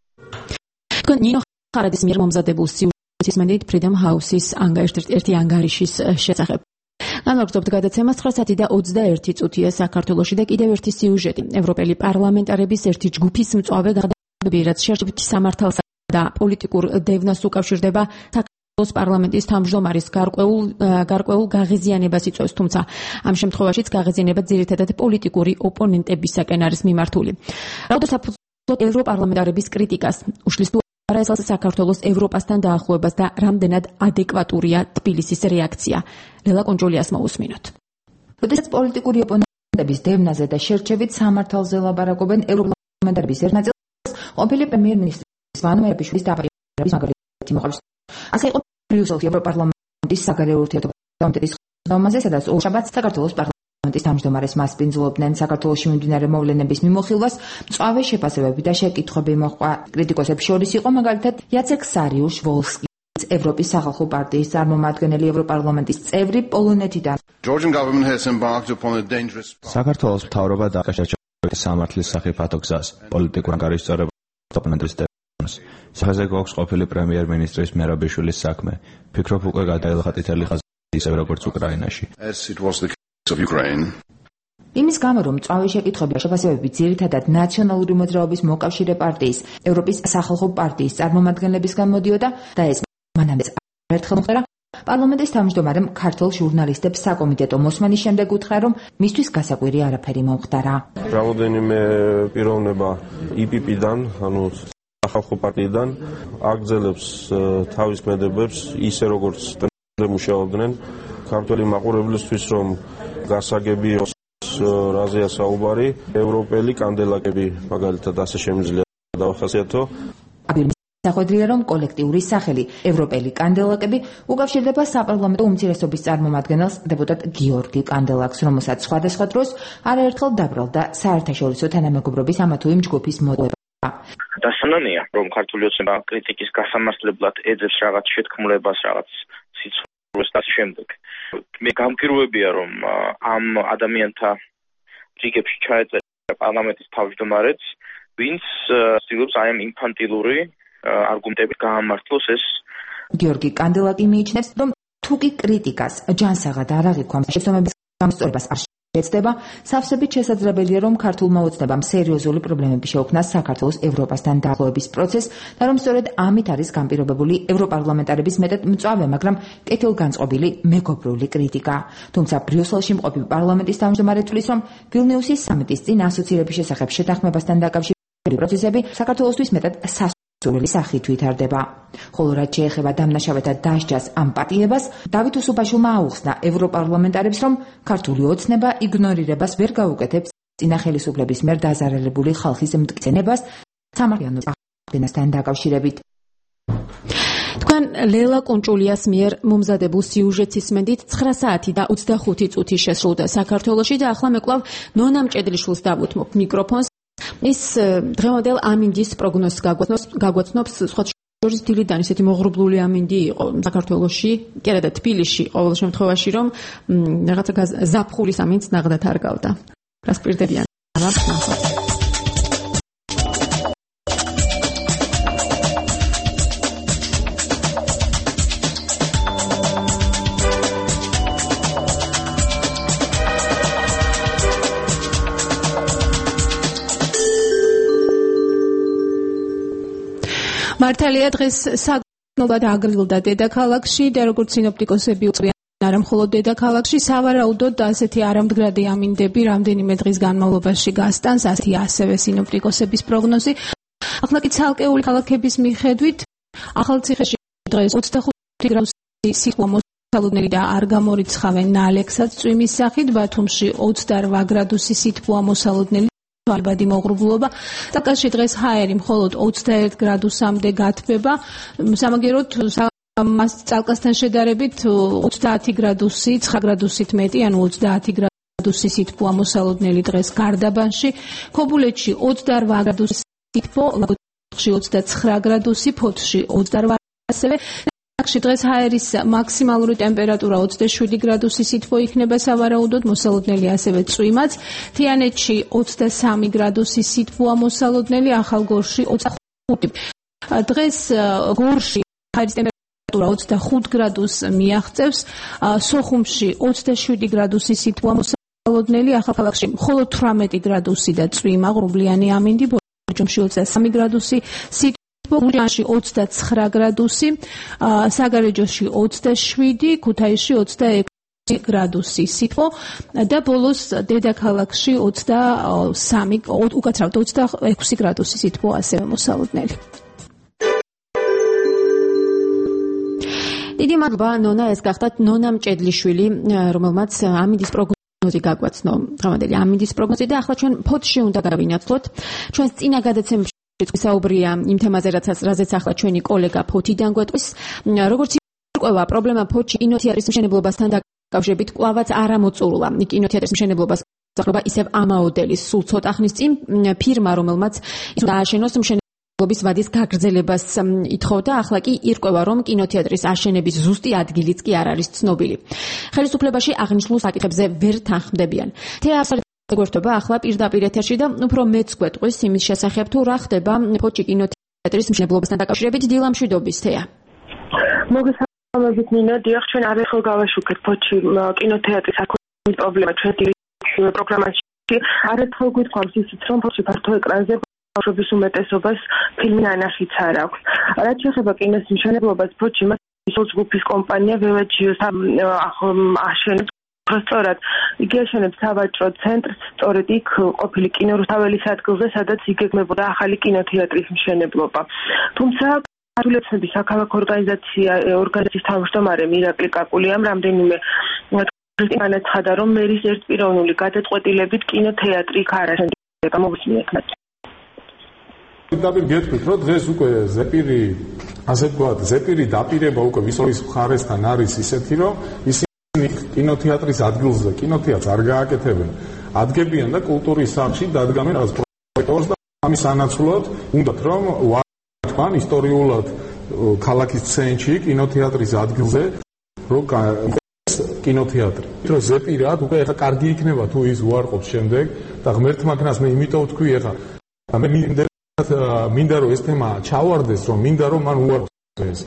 თქვენ ნინო ხარადის მიერ მომზადებულ სიუჟეტის მენდით Freedom House-ის ერთ-ერთი ანგარიშის შესახებ. განაგრძობთ გადაცემას ცხრა საათი და ოცდაერთი წუთია საქართველოში და კიდევ ერთი სიუჟეტი. ევროპელი პარლამენტარების ერთი ჯგუფის მწვავე რაც შეერთებითი სამართალსა და პოლიტიკურ დევნას უკავშირდება საქართველოს პარლამენტის თავმჯდომარის გარკვეულ გარკვეულ გაღიზიანებას იწვევს, თუმცა ამ შემთხვევაშიც გაღიზიანება ძირითადად პოლიტიკური ოპონენტებისაკენ არის მიმართული. რაოდენობით საფუძვლად ევროპარლამენტარების კრიტიკას უშლის თუ არა ეს საქართველოს ევროპასთან დაახლოებას და რამდენად ადეკვატურია თბილისის რეაქცია. ლელა კონჭოლიას მოусმინოთ. როდესაც პოლიტიკური ოპონენტების დევნაზე და შერჩევით სამართალზე ლაპარაკობენ ევროპარლამენტარების ერთ ნაწილს ყოფილი პრემიერ-მინისტრის ვანო მერაბიშვილის დაპატიმრების მაგალითი მოყავს. ასე იყო ბრიუსელში ევროპარლამენტის საგარეო ურთიერთობათა კომიტეტის ხმაზე, სადაც ორშაბათს საქართველოს პარლამენტის თავმჯდომარეს მასპინძლობდნენ საქართველოში მიმდინარე მოვლენების მიმოხილვას, მწვავე შეფასებები და შეკითხვები მოჰყვა. კრიტიკოსებს შორის იყო მაგალითად იაცეკ სარიუშ-ვოლსკი, ევროპის სახალხო პარტიის წარმომადგენელი ევროპარლამენტის წევრი პოლონეთიდან. საქართველოს მთავრობა დააკაშა სამართლის საფათო გზას, პოლიტიკურ ანგარიშს სწორებ ოპონენტების დევნას. სახეზე გვაქვს ყოფილი პრემიერ-მინისტრის მერაბიშვილის საქმე. ფიქრობ უკვე გადაელახა წითელი ხაზი ისევე როგორც უკრაინაში. იმის გამო, რომ მწვავე შეკითხვები და შეფასებები ძირითადად ნაციონალური მოძრაობის მოკავშირე პარტიის, ევროპის სახალხო პარტიის წარმომადგენლებისგან მოდიოდა და ეს მანამდე ერთხელ მოხდა, პარლამენტის თავმჯდომარემ ქართულ ჟურნალისტებს საკომიტეტო მოსმენის შემდეგ უთხრა, რომ მისთვის გასაკვირი არაფერი მომხდარა. რამოდენიმე პიროვნება ი პი პი-დან, ანუ სახალხო პარტიიდან აგრძელებს თავის ქმედებებს ისე როგორც მუშაობდნენ ქართველი მაყურებლისთვის, რომ გასაგები იყოს რაზეა საუბარი, ევროპელი კანდელაკები მაგალითად ასე შემიძლია დავახასიათო. სახვედრია, რომ კოლექტიური სახელი ევროპელი კანდელაკები უკავშირდება საპარლამენტო უმცირესობის წარმომადგენელს დეპუტატ გიორგი კანდელაკს, რომელსაც სხვადასხვა დროს არაერთხელ დაბრალდა საერთაშორისო თანამეგობრობის ამა თუ იმ ჯგუფის მოდება. დასანანია, რომ ქართული ოცნება კრიტიკის გასამართლებლად ეძებს რაღაც შეთქმულებას, რაღაც სიცოცხლეს და შემდეგ. მე გამგირვებია, რომ ამ ადამიანთა რიგებში ჩაეწერა პარლამენტის თავმჯდომარეც, ვინც ცდილობს აი ამ ინფანტილური არგუმენტებით გაამართლოს ეს. გიორგი კანდელაკი მიიჩნევს, რომ თუ კი კრიტიკას ჯანსაღად არ აღიქვამს, შეცდომების გამოსწორებას არ შეეცდება, სავსებით შესაძლებელია, რომ ქართულმა ოცნებამ სერიოზული პრობლემები შეუქმნას საქართველოს ევროპასთან დაახლოების პროცესს და რომ სწორედ ამით არის განპირობებული ევროპარლამენტარების მეტად მწვავე, მაგრამ კეთილგანწყობილი მეგობრული კრიტიკა. თუმცა ბრიუსელში მყოფი პარლამენტის თავმჯდომარე თვლის, რომ ვილნიუსის სამიტის წინ ასოცირების შესახებ შეთანხმებასთან დაკავშირებული პროცესები საქართველოსთვის მეტად სურვილი სახით ვითარდება. ხოლო რაც შეეხება დამნაშავეთა დასჯას ამ პატიებას, დავით უსუბაშვილმა აუხსნა ევროპარლამენტარებს, რომ ქართული ოცნება იგნორირებას ვერ გაუკეთებს წინა ხელისუფლების მიერ დაზარალებული ხალხის მტკიცებას სამართლიანო აღდგენასთან დაკავშირებით. თქვენ ლელა კონჭულიას მიერ მომზადებულ სიუჟეტს ისმენდით ცხრა საათი და ოცდახუთი წუთი შესრულდა საქართველოში და ახლა მეკლავ ნონა მჭედლიშვილს დავუთმობ მიკროფონს. ის დღევანდელ ამინდის პროგნოზს გაგვაცნობს, სხვა შორის დილიდან ისეთი მოღრუბლული ამინდი იყო საქართველოში, კი არა და თბილისში ყოველ შემთხვევაში, რომ რაღაცა ზაფხულის ამინდს ნაღდათ არ გავდა. რას პირდებიან? მართალია დღეს საკმაოდ აგრილდა დედაქალაქში და როგორც სინოპტიკოსები უწევენ არა მხოლოდ დედაქალაქში, სავარაუდოდ ასეთი არამდგრადი ამინდები რამდენიმე დღის განმავლობაში გასტანს, ასეთი ასევე სინოპტიკოსების პროგნოზი. ახლა კი ცალკეული ქალაქების მიხედვით ახალციხეში დღეს ოცდახუთი გრადუსი სითბო მოსალოდნელი და არ გამორიცხავენ ნალექსაც წვიმის სახით, ბათუმში ოცდაორ გრადუსი სითბოა მოსალოდნელი ალბადი მოღრუბლობა. საკაში დღეს ჰაერი მხოლოდ ოცდაერთ გრადუსამდე გათბება. სამაგეროდ მას წალკასთან შედარებით ოცდაათი გრადუსი, ცხრა გრადუსით მეტი, ანუ ოცდაათი გრადუსი სითბოა მოსალოდნელი დღეს გარდაბანში. ქობულეთში ოცდაორ გრადუსი სითბო, ლაგოდეხში ოცდაცხრა გრადუსი, ფოთში ოცდაორ ასევე. აქში დღეს ჰაერის მაქსიმალური ტემპერატურა ოცდაშვიდი გრადუსი სითბო იქნება სავარაუდოდ, მოსალოდნელი ასევე წვიმაც. თიანეთში ოცდასამი გრადუსი სითბოა მოსალოდნელი, ახალგორში ოცდახუთი. დღეს გორში ჰაერის ტემპერატურა ოცდახუთ გრადუსს მიაღწევს, სოხუმში ოცდაშვიდი გრადუსი სითბოა მოსალოდნელი, ახალქალაქში მხოლოდ თვრამეტი გრადუსი და წვიმა, ღრუბლიანი ამინდი, ბორჯომში ოცდასამი გრადუსი სითბო, ურიანში ოცდაცხრა გრადუსი, საგარეჯოში ოცდაშვიდი, ქუთაისში ოცდაექვსი გრადუსი სითბო და ბოლოს დედაქალაქში ოცდასამი, უკაცრავად ოცდაექვსი გრადუსი სითბო ასევე მოსალოდნელი. დიდი მადლობა ნონა, ეს გახდათ ნონა მჭედლიშვილი, რომელმაც ამინდის პროგნოზი გაგვაცნო, დღევანდელი ამინდის პროგნოზი და ახლა ჩვენ ფოთში უნდა გავინაცვლოთ. ჩვენს წინა გადაცემებში საუბრია იმ თემაზე, რაზეც ახლა ჩვენი კოლეგა ფოთიდან გვეტყვის. როგორც ირკვევა, პრობლემა ფოთში კინოთეატრის მშენებლობასთან დაკავშირებით კვლავაც არ ამოწურულა. კინოთეატრის მშენებლობას ახლობა ისევ ამაოდელის სულ ცოტა ხნის წინ ფირმა, რომელმაც ის დააშენოს მშენებლობის ვადის გაგრძელებას ითხოვდა. ახლა კი ირკვევა, რომ კინოთეატრის აშენების ზუსტი ადგილიც კი არ არის ცნობილი. ხელისუფლებაში აღნიშნულ საკითხებზე ვერ თანხმდებიან. გვერდობა ახლა პირდაპირ ეთერში და უფრო მეც გვეტყვის იმის შესახებ, თუ რა ხდება ფოთში კინოთეატრის მშენებლობასთან დაკავშირებით. დილა მშვიდობის, თეა. მოგესალმებით ნინო, დიახ, ჩვენ არახელ გავაშუქეთ ფოთში კინოთეატრის აკუთვნილი პრობლემა ჩვენი პროგრამაში. არაერთხელ გვითქვამს ისიც, რომ ფოთში ფართო ეკრანზე ბავშვების უმეტესობას ფილმი ანახიც არ აქვს. რაც შეეხება კინოს მშენებლობას ფოთში, მას ისოც ჯგუფის კომპანია ვევეჯიოს აშენებს. სწორად იგი აშენებს სავაჭრო ცენტრს, სწორედ იქ ყოფილი კინორუსთაველის ადგილზე, სადაც იგეგმებოდა ახალი კინოთეატრის მშენებლობა. თუმცა ქართული საქალაქო ორგანიზაცია ორგანიზაციის თავმჯდომარე მირაკლი კაკულიამ რამდენიმე დღის განაცხადა, რომ მერის ერთპიროვნული გადაწყვეტილებით კინოთეატრი იქ არ აშენდება. მოგესმინეთ მათ. პირდაპირ გეტყვით, რომ დღეს უკვე ზეპირი, ასე ვთქვათ, ზეპირი დაპირება უკვე ვისოლის მხარესთან არის ისეთი, რომ ისინი კინოთეატრის ადგილზე კინოთეატრს არ გააკეთებენ, ადგებიან და კულტურის სახლში დადგამენ რაღაც პროექტს და ამის ანაცვლოდ უნდათ რომ ვართ ისტორიულად ქალაქის ცენტრში კინოთეატრის ადგილზე რომ კინოთეატრი. რომ ზეპირად უკვე ეხა კარგი იქნება თუ ის უარყოფს შემდეგ და ღმერთმა ქნას მე იმიტომ ვთქვი ეხა მე მინდა რომ ეს თემა ჩავარდეს, რომ მინდა რომ მან უარყოფს ეს.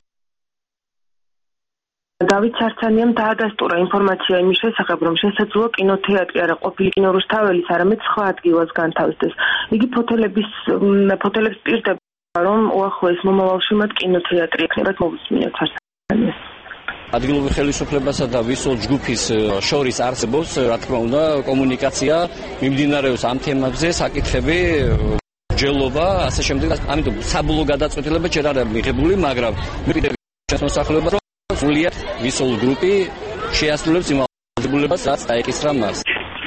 დავით სარცანიამ დაადასტურა ინფორმაცია იმის შესახებ, რომ შესაძლოა კინოთეატრი არა ყოფილი კინორუსთაველის, არამედ სხვა ადგილას განთავსდეს. იგი ფოთელების ფოთელებს პირდება, რომ უახლოეს მომავალში მათ კინოთეატრი ექნებათ. მოვისმინოთ სარცანიას. ადგილობრივ ხელისუფლებასა და ვისოლ ჯგუფის შორის არსებობს, რა თქმა უნდა, კომუნიკაცია, მიმდინარეობს ამ თემებზე საკითხები, ჯელობა, ასე შემდეგ. ამიტომ საბოლოო გადაწყვეტილება ჯერ არ არის მიღებული, მაგრამ მე კიდევ მოსახლეობა სრულიად ვისოლ ჯგუფი შეასრულებს იმ ვალდებულებას, რაც დაეკისრა მას.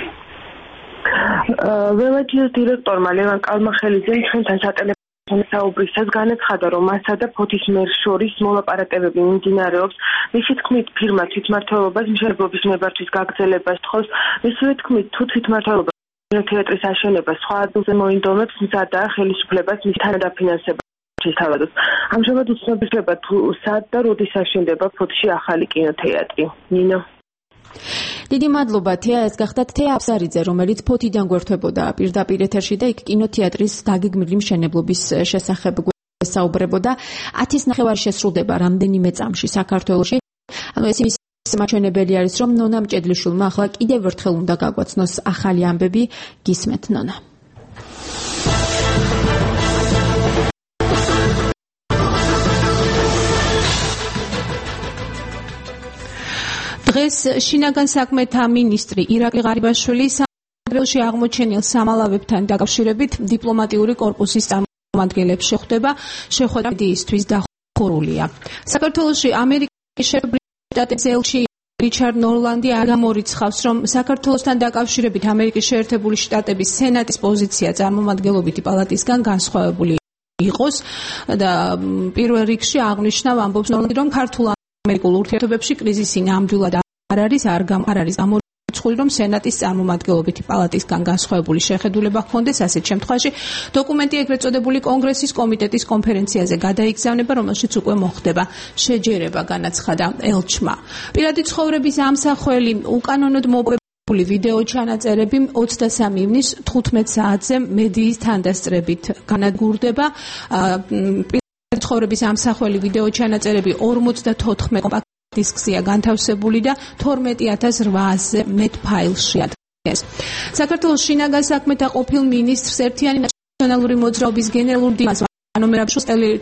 ვევეჯიოს დირექტორმა ლევან კალმახელიძემ ჩვენთან სატელეფონო საუბრისას განაცხადა, რომ მასა და ფოთის მერს შორის მოლაპარაკებები მიმდინარეობს. მისი თქმით, ფირმა თვითმმართველობას მშენებლობის ნებართვის გაგრძელებას თხოვს. მისივე თქმით, თუ თვითმმართველობა კინოთეატრის აშენებას სხვა ადგილზე მოინდომებს, მზადაა ხელისუფლებას მის თანადაფინანსება შეთავაზოს. ამჟამად უცნობია თუ სად და როდის აშენდება ფოთში ახალი კინოთეატრი. ნინო. დიდი მადლობა, თეა, ეს გახდათ თეა აფსარიძე, რომელიც ფოთიდან გვერდებოდა პირდაპირ ეთერში და იქ კინოთეატრის გაგეგმილი მშენებლობის შესახებ საუბრებოდა. ათის ნახევარი შესრულდება რამდენიმე წამში საქართველოში. ანუ ეს იმის მაჩვენებელი არის, რომ ნონა მჭედლიშვილმა ახლა კიდევ ერთხელ უნდა გაგვაცნოს ახალი ამბები. გისმენთ, ნონა. დღეს შინაგან საქმეთა მინისტრი ირაკლი ღარიბაშვილი სამეგრელოში აღმოჩენილ სამალავებთან დაკავშირებით დიპლომატიური კორპუსის წარმომადგენლებს შეხვდება, შეხვედრა მედიისთვის დახურულია. საქართველოში ამერიკის შეერთებული შტატების ელჩი რიჩარდ ნორლანდი არ გამორიცხავს, რომ საქართველოსთან დაკავშირებით ამერიკის შეერთებული შტატების სენატის პოზიცია წარმომადგენლობითი პალატისგან განსხვავებული იყოს და პირველ რიგში აღნიშნა ამბობს ნორლანდი, რომ ქართულ-ამერიკულ ურთიერთობებში კრიზისი ნამდვილად არ არის, არ არის გამორიცხული, რომ სენატის წარმომადგენლობითი პალატისგან განსხვავებული შეხედულება ჰქონდეს. ასეთ შემთხვევაში დოკუმენტი ეგრეთ წოდებული კონგრესის კომიტეტის კონფერენციაზე გადაიგზავნება, რომელშიც უკვე მოხდება შეჯერება, განაცხადა ელჩმა. პირადი ცხოვრების ამსახველი უკანონოდ მოპოვებული ვიდეო ჩანაწერები ოცდასამი ივნის თხუთმეტ საათზე მედიის თანდასწრებით განადგურდება. პირადი ცხოვრების ამსახველი ვიდეო ჩანაწერები ორმოცდათოთხმეტ კომპაქტ დისკსია განთავსებული და თორმეტი ათას რვაასზე მეტ ფაილში ადგეს. საქართველოს შინაგან საქმეთა ყოფილ მინისტრს ერთიანი ნაციონალური მოძრაობის გენერალურ დიმას ვანო მერაბიშვილს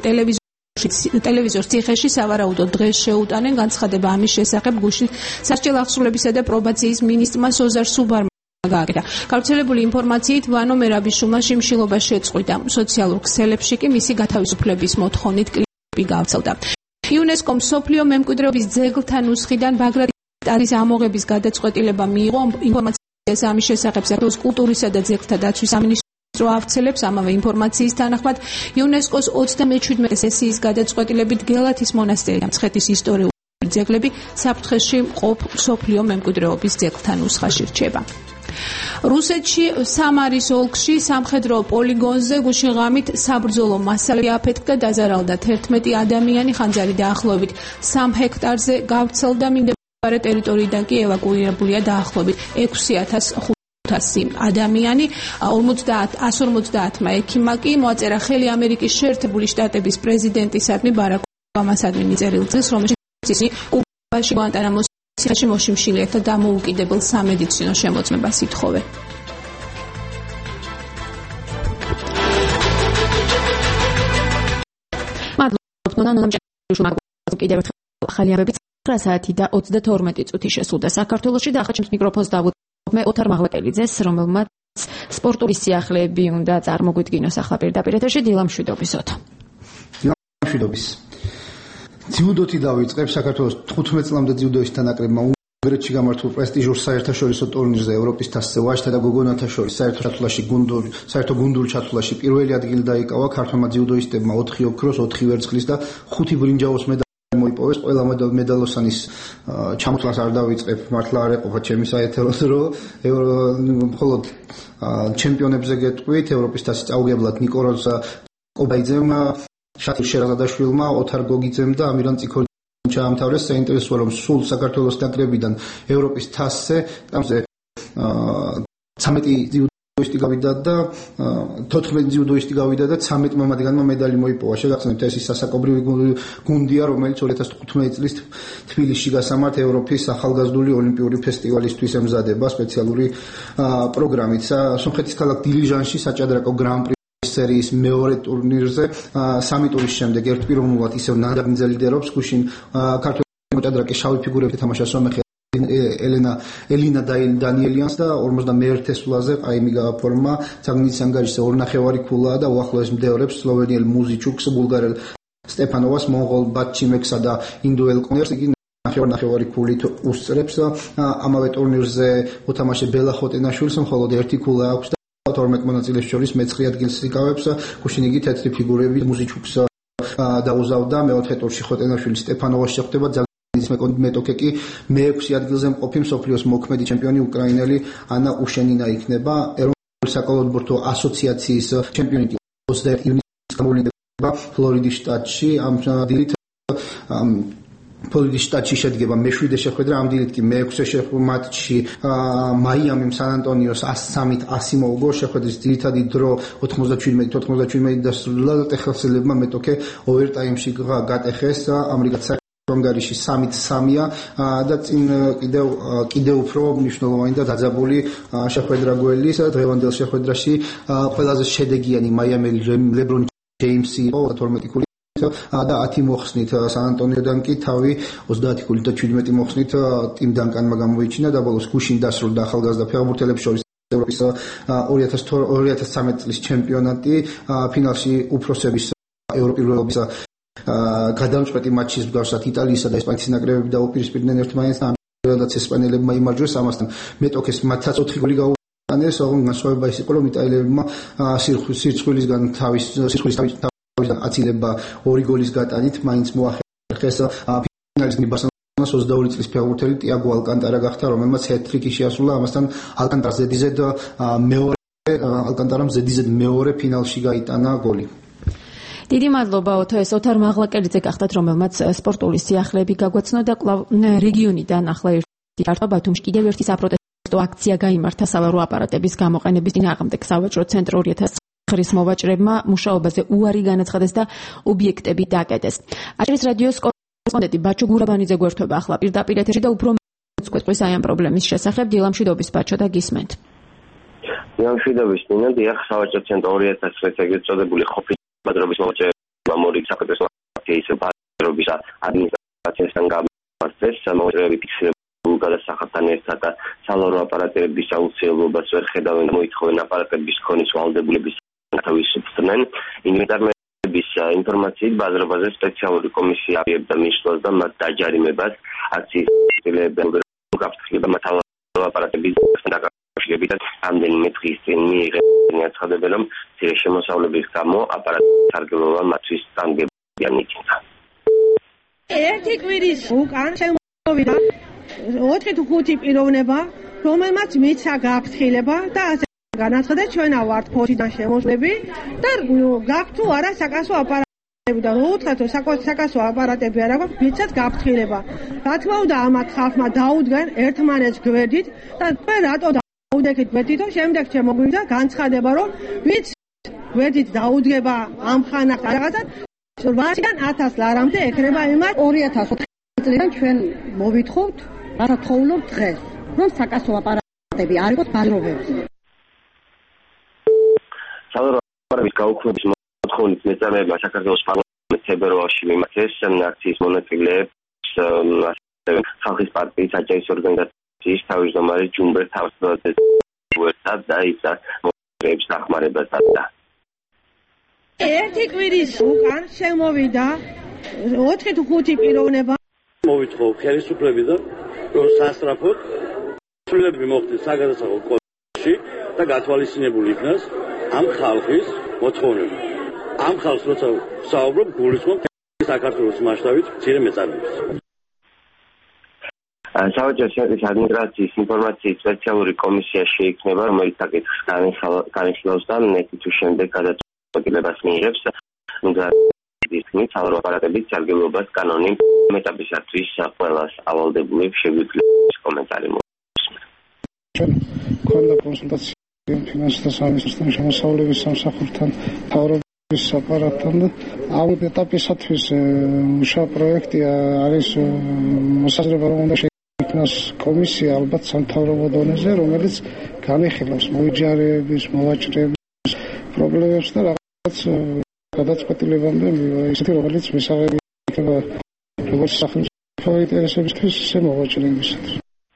ტელევიზორ ციხეში სავარაუდოდ დღეს შეუტანენ. განცხადება ამის შესახებ გუშინ სასჯელ ახსრულებისა და პრობაციის მინისტრმა სოზარ სუბარმა გააკეთა. გავრცელებული ინფორმაციით ვანო მერაბიშვილმა შიმშილობა შეწყვიტა. სოციალურ ქსელებში კი მისი გათავისუფლების მოთხოვნით კლიპი გავრცელდა. იუნესკომ მსოფლიო მემკვიდრეობის ძეგლთა ნუსხიდან ბაგრატის ამოღების გადაწყვეტილება მიიღო. ინფორმაციას ამის შესახებ საქართველოს კულტურისა და ძეგლთა დაცვის სამინისტრო ავრცელებს. ამავე ინფორმაციის თანახმად იუნესკოს ოცდამეჩვიდმეტე სესიის გადაწყვეტილებით გელათის მონასტერი და მცხეთის ისტორიული ძეგლები საფრთხეში მყოფ მსოფლიო მემკვიდრეობის ძეგლთა ნუსხაში რჩება. რუსეთში სამარის ოლქში სამხედრო პოლიგონზე გუშინ ღამით საბრძოლო მასალები აფეთქდა, დაზარალდა თერთმეტი ადამიანი, ხანძარი დაახლოებით სამ ჰექტარზე გავრცელდა. მიმდებარე ტერიტორიიდან კი ევაკუირებულია დაახლოებით ექვსი ათას ხუთასი ადამიანი. ორმოცდაათი ორმოცდაათმა ექიმმა კი მოაწერა ხელი ამერიკის შეერთებული შტატების პრეზიდენტისადმი ბარაკ ობამასადმი მიწერილ წელს, რომელშიც ისინი კუბაში გვანტანამოს ციხეში მოშიმშილეთა დამოუკიდებელ სამედიცინო შემოწმებას ითხოვენ. მადლობთ ნონა მჭედიშვილმა. კიდევ ერთხელ ახალი ამბები ცხრა საათი და ოცდათორმეტი წუთი შესულდა საქართველოში და ახლა ჩემს მიკროფონს დავუწყობ მე ოთარ მაღლაკელიძეს, რომელმაც სპორტული სიახლეები უნდა წარმოგვიდგინოს ახლა პირდაპირ ეთერში. დილამშვიდობის ოთო. დილამშვიდობის. ძიუდოთი დავიწყებ. საქართველოს თხუთმეტ წლამდე ძიუდოისტთა ნაკრებმა უნგრეთში გამართულ პრესტიჟურ საერთაშორისო ტურნირზე ევროპის თასზე ვაჟთა და გოგონათა შორის საერთო ჩათვლაში გუნდური საერთო გუნდურ ჩათვლაში პირველი ადგილი დაიკავა ქართველმა ძიუდოისტებმა ოთხი ოქროს, ოთხი ვერცხლის და ხუთი ბრინჯაოს მედალი მოიპოვეს. ყველა მედალოსანის ჩამოთვლას არ დავიწყებ, მართლა არ ეყოფა ჩემი საეთერო დრო. მხოლოდ ჩემპიონებზე გეტყვით, ევროპის თასი წაუგებლად ნიკოლოზ კობაიძემ, შატილ შერაზადაშვილმა, ოთარ გოგიძემ და ამირან წიქორიძემ ჩაამთავრეს. საინტერესოა, რომ სულ საქართველოს ნაკრებიდან ევროპის თასზე ტამზე ცამეტი ძიუდოისტი გავიდა და თოთხმეტი ძიუდოისტი გავიდა და ცამეტმა მათგანმა მედალი მოიპოვა. შეგახსენებთ, ეს ის სასაკობრივი გუნდია, რომელიც ორი ათას თხუთმეტი წლის თბილისში გასამართ ევროპის ახალგაზრდული ოლიმპიური ფესტივალისთვის ემზადება სპეციალური პროგრამით. სომხეთის ქალაქ დილიჟანში საჭადრაკო გრან-პრი სერიის მეორე ტურნირზე სამი ტურის შემდეგ ერთპიროვნულად ისევ ნადაგ ლიდერობს. გუშინ ქართული მოჭადრაკის შავი ფიგურები თამაშა სომეხი ელენა ელინა დანიელიანს და ორმოცდამეერთე სულაზე ყაიმი გააფორმა. ცაგნიცის ანგარიშზე ორნახევარი ქულაა და უახლოეს მდებარეობს სლოვენიელ მუზიჩუკს, ბულგარელ სტეფანოვას, მონღოლ ბატჩიმექსა და ინდუელ კონერს. იგი ნახევარი ქულით უსწრებს. ამავე ტურნირზე უთამაშე ბელა ხოტენაშვილს მხოლოდ ერთი ქულა აქვს. თორმეტ მონაწილეს შორის მეცხრე ადგილს იკავებს. გუშინ იგი თეთრი ფიგურები მუზიჩუკს დაუზავდა. მეოთხე ტურში ხოტენაშვილი სტეფანოვას შეხვდება. ძალის მეტოქე კი მეექვსე ადგილზე მყოფი მსოფლიოს მოქმედი ჩემპიონი უკრაინელი ანა უშენინა იქნება. ეროვნული საკალათბურთო ასოციაციის ჩემპიონი ოცდაერთი ივნის გამოვლინება ფლორიდის შტატში. ამ დილით ფლორიდის შტატში შედგება მეშვიდე შეხვედრა. ამ დილით კი მეექვსე მატჩში მაიამიმ სან ანტონიოს ასი სამით ასი მოუგო. შეხვედრის ძირითადი დრო ოცდაშვიდმეტი ოცდაშვიდმეტი დასრულდა. ტეხასელებმა მეტოქე ოვერტაიმში გატეხეს. ამრიგად ანგარიში სამით სამია და წინ კიდევ კიდევ უფრო მნიშვნელოვანი და დაძაბული შეხვედრა გველის. დღევანდელ შეხვედრაში ყველაზე შედეგიანი მაიამელი ლებრონ ჯეიმსი იყო თორმეტი ქულით და ათი მოხსნით სან-ანტონიოდან კი თავი ოცდაათი გოლით და შვიდმეტი მოხსნით ტიმ დანკანმა გამოიჩინა და ბოლოს გუშინ დასრულდა ახალგაზრდა ფეხბურთელებს შორის ევროპის ორი ათას ცხრამეტი წლის ჩემპიონატი ფინალში უფროსების ევროპის გადამწყვეტი მაჩის მსგავსად იტალიისა და ესპანეთის ნაკრებები დაუპირისპირდნენ ერთმანეთს და ამიტომაც ესპანელებმა იმარჯვეს ამასთან მეტოქეს მათაც ოთხი გოლი გაუტანეს, ოღონდ განსხვავება ის იყო, რომ იტალიელებმა სირცხვილისგან თავის სირცხვილის აცილება ორი გოლის გატანით მაინც მოახერხეს ფინალის ბარსელონას ოცდაორი წლის ფეხბურთელი ტიაგო ალკანტარა გახდა, რომელმაც ჰეტ-ტრიკი შეასრულა, ამასთან ალკანტარა ზედიზედ მეორე ალკანტარამ ზედიზედ მეორე ფინალში გაიტანა გოლი. დიდი მადლობა ოთო, ეს ოთარ მაღლაკელიძე გახდათ, რომელმაც სპორტული სიახლეები გაგვაცნო და კვლავ რეგიონიდან ახლა ერთი კარტა ბათუმში კიდევ ერთი საპროტესტო აქცია გაიმართა სალარო აპარატების გამოყენების წინააღმდეგ. სავაჭრო ცენტრი ორი ათას ხრის მოვაჭრებმა მუშაობაზე უარი განაცხადეს და ობიექტები დაკეტეს. აჭარის რადიოს კორესპონდენტი ბაჩო გურაბანიძე გვერდება ახლა პირდაპირ ეთერში და უფრო მეცქვეტყვის აი ამ პრობლემის შესახებ. დილამშვიდობის ბაჩო და გისმენთ. დილამშვიდობის მინა, დიახ, სავაჭრო ცენტრი ორი ათას ხის ეგრეთ წოდებული ყოფილი ბადრობის მოვაჭრებმა მორი საპროტესტო აქციის ბადრობის ადმინისტრაციასთან გამართეს მოვაჭრეები ფიქსირებულ გადასახადთან ერთად და სალარო აპარატების აუცილებლობას ვერ ხედავენ, მოითხოვენ აპარატების ქონის ვალდებულების თავისუფლდნენ. ინვენტარმეების ინფორმაციით ბაზრობაზე სპეციალური კომისია აპირებდა მისვლას და მათ დაჯარიმებას აქციის წინააღმდეგ გაფრთხილება მათ აპარატების დაკავშირებით და რამდენიმე დღის წინ მიიღეს აცხადებენ, რომ მცირე შემოსავლების გამო აპარატის სარგებლობა მათთვის სტანგებიან იქნება. ერთი კვირის უკან შემოვიდა ოთხი თუ ხუთი პიროვნება, რომელმაც მიცა გაფრთხილება და ასე განაცხადა, ჩვენა ვართ ფოთიდან შემოსვლები და გაქვთ თუ არა საკასო აპარატები და უთხრათ რომ საკასო აპარატები არ აქვს, მიცათ გაფრთხილება. რა თქმა უნდა, ამათ ხალხმა დაუდგან ერთმანეთს გვერდით და თქვენ რატო დაუდგეთ გვერდით, რომ შემდეგ შემოგვიდა განცხადება, რომ ვინც გვერდით დაუდგება ამ ხანას რაღაცა რვაასიდან ათას ლარამდე ეკრება იმათ. ორი ათას ოთხი წლიდან ჩვენ მოვითხოვთ, რათა თხოვნობთ დღეს, რომ საკასო აპარატები არ იყოს ბაზრობებზე. სალარო აპარატების გაუქმების მოთხოვნით მეწარმეებმა საქართველოს პარლამენტის ფებრუარში მიმართეს აქციის მონაწილეებს ხალხის პარტიის აჭარის ორგანიზაციის თავმჯდომარე ჯუმბერ თავსდაძეს ერთად და ისა მოწრეებს დახმარებას დადდა. ერთი კვირის უკან შემოვიდა ოთხი თუ ხუთი პიროვნება. მოვითხოვ ხელისუფლებიდან რომ სასწრაფოდ სრულები მოხდეს საგადასახადო კოდში და გათვალისწინებული იქნას ამ ხალხის მოთხოვნები. ამ ხალხს როცა საუბრობ, გულისხმობ საქართველოს მასშტაბით მცირე მეწარმეებს. სავაჭრო ცენტრის ადმინისტრაციის ინფორმაციის სპეციალური კომისია შეიქმნება, რომელიც საკითხს განიხილავს და ნეტი თუ შემდეგ გადაწყვეტილებას მიიღებს. ისინი სალარო აპარატების სარგებლობას კანონი მეტაბისათვის ყველას ავალდებული შეგვიძლია კომენტარი მოსმის. ჩვენ ქონდა კონსულტაცია ფინანსთა სამინისტროსთან, შემოსავლების სამსახურთან, მთავრობის აპარატთან და ამ ეტაპისათვის მუშა პროექტი არის მოსაზრება, რომ უნდა შეიქმნას კომისია ალბათ სამთავრობო დონეზე, რომელიც განიხილავს მოიჯარეების, მოვაჭრეების პრობლემებს და რაღაც გადაწყვეტილებამდე ისეთი, რომელიც მისაღები იქნება როგორც სახელმწიფო ინტერესებისთვის, ისე მოვაჭრეებისათვის.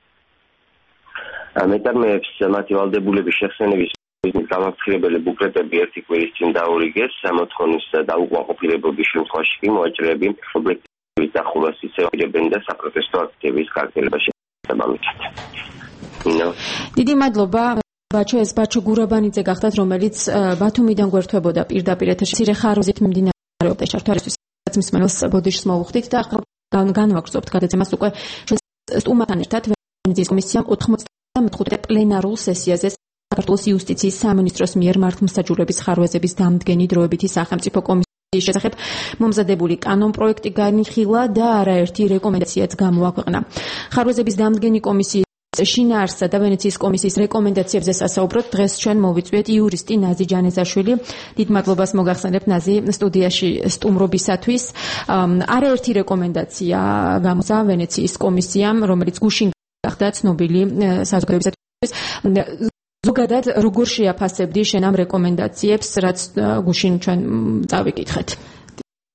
მეტარმეებს მათი ვალდებულების შეხსენების გამაფრთხილებელი ბუკლეტები ერთი კვირის წინ დაურიგეს. მოთხოვნის დაუკმაყოფილებობის შემთხვევაში კი მოვაჭრეები ობიექტების დახურვას იცელებენ და საპროტესტო აქციების გაგრძელებაში დამამიჩნევთ. დიდი მადლობა. ბაჩო, ეს ბაჩო გურაბანიძე გახდათ, რომელიც ბათუმიდან გვერდებოდა პირდაპირ ეთერში. მცირე ხაროზით მიმდინარეობდა ჩართვარისთვის მისმენელს ბოდიშს მოვუხდით და ახლა განვაგრძობთ გადაცემას უკვე სტუმართან ერთად. ვენეციის კომისიამ ოთხმოცდამეხუთე პლენარულ სესიაზე საქართველოს იუსტიციის სამინისტროს მიერ მართლმსაჯულების ხარვეზების დამდგენი დროებითი სახელმწიფო კომისიის შესახებ მომზადებული კანონპროექტი განიხილა და არაერთი რეკომენდაციაც გამოაქვეყნა. ხარვეზების დამდგენი კომისიის შინაარსსა და ვენეციის კომისიის რეკომენდაციებზე სასაუბროთ დღეს ჩვენ მოვიწვიეთ იურისტი ნაზი ჯანეზაშვილი. დიდ მადლობას მოგახსენებთ ნაზი სტუდიაში სტუმრობისათვის. არაერთი რეკომენდაცია გამოსცა ვენეციის კომისიამ, რომელიც გუშინ გახდა ცნობილი საზოგადოებისათვის. ზოგადად როგორ შეაფასებდი შენ ამ რეკომენდაციებს, რაც გუშინ ჩვენ წავიკითხეთ?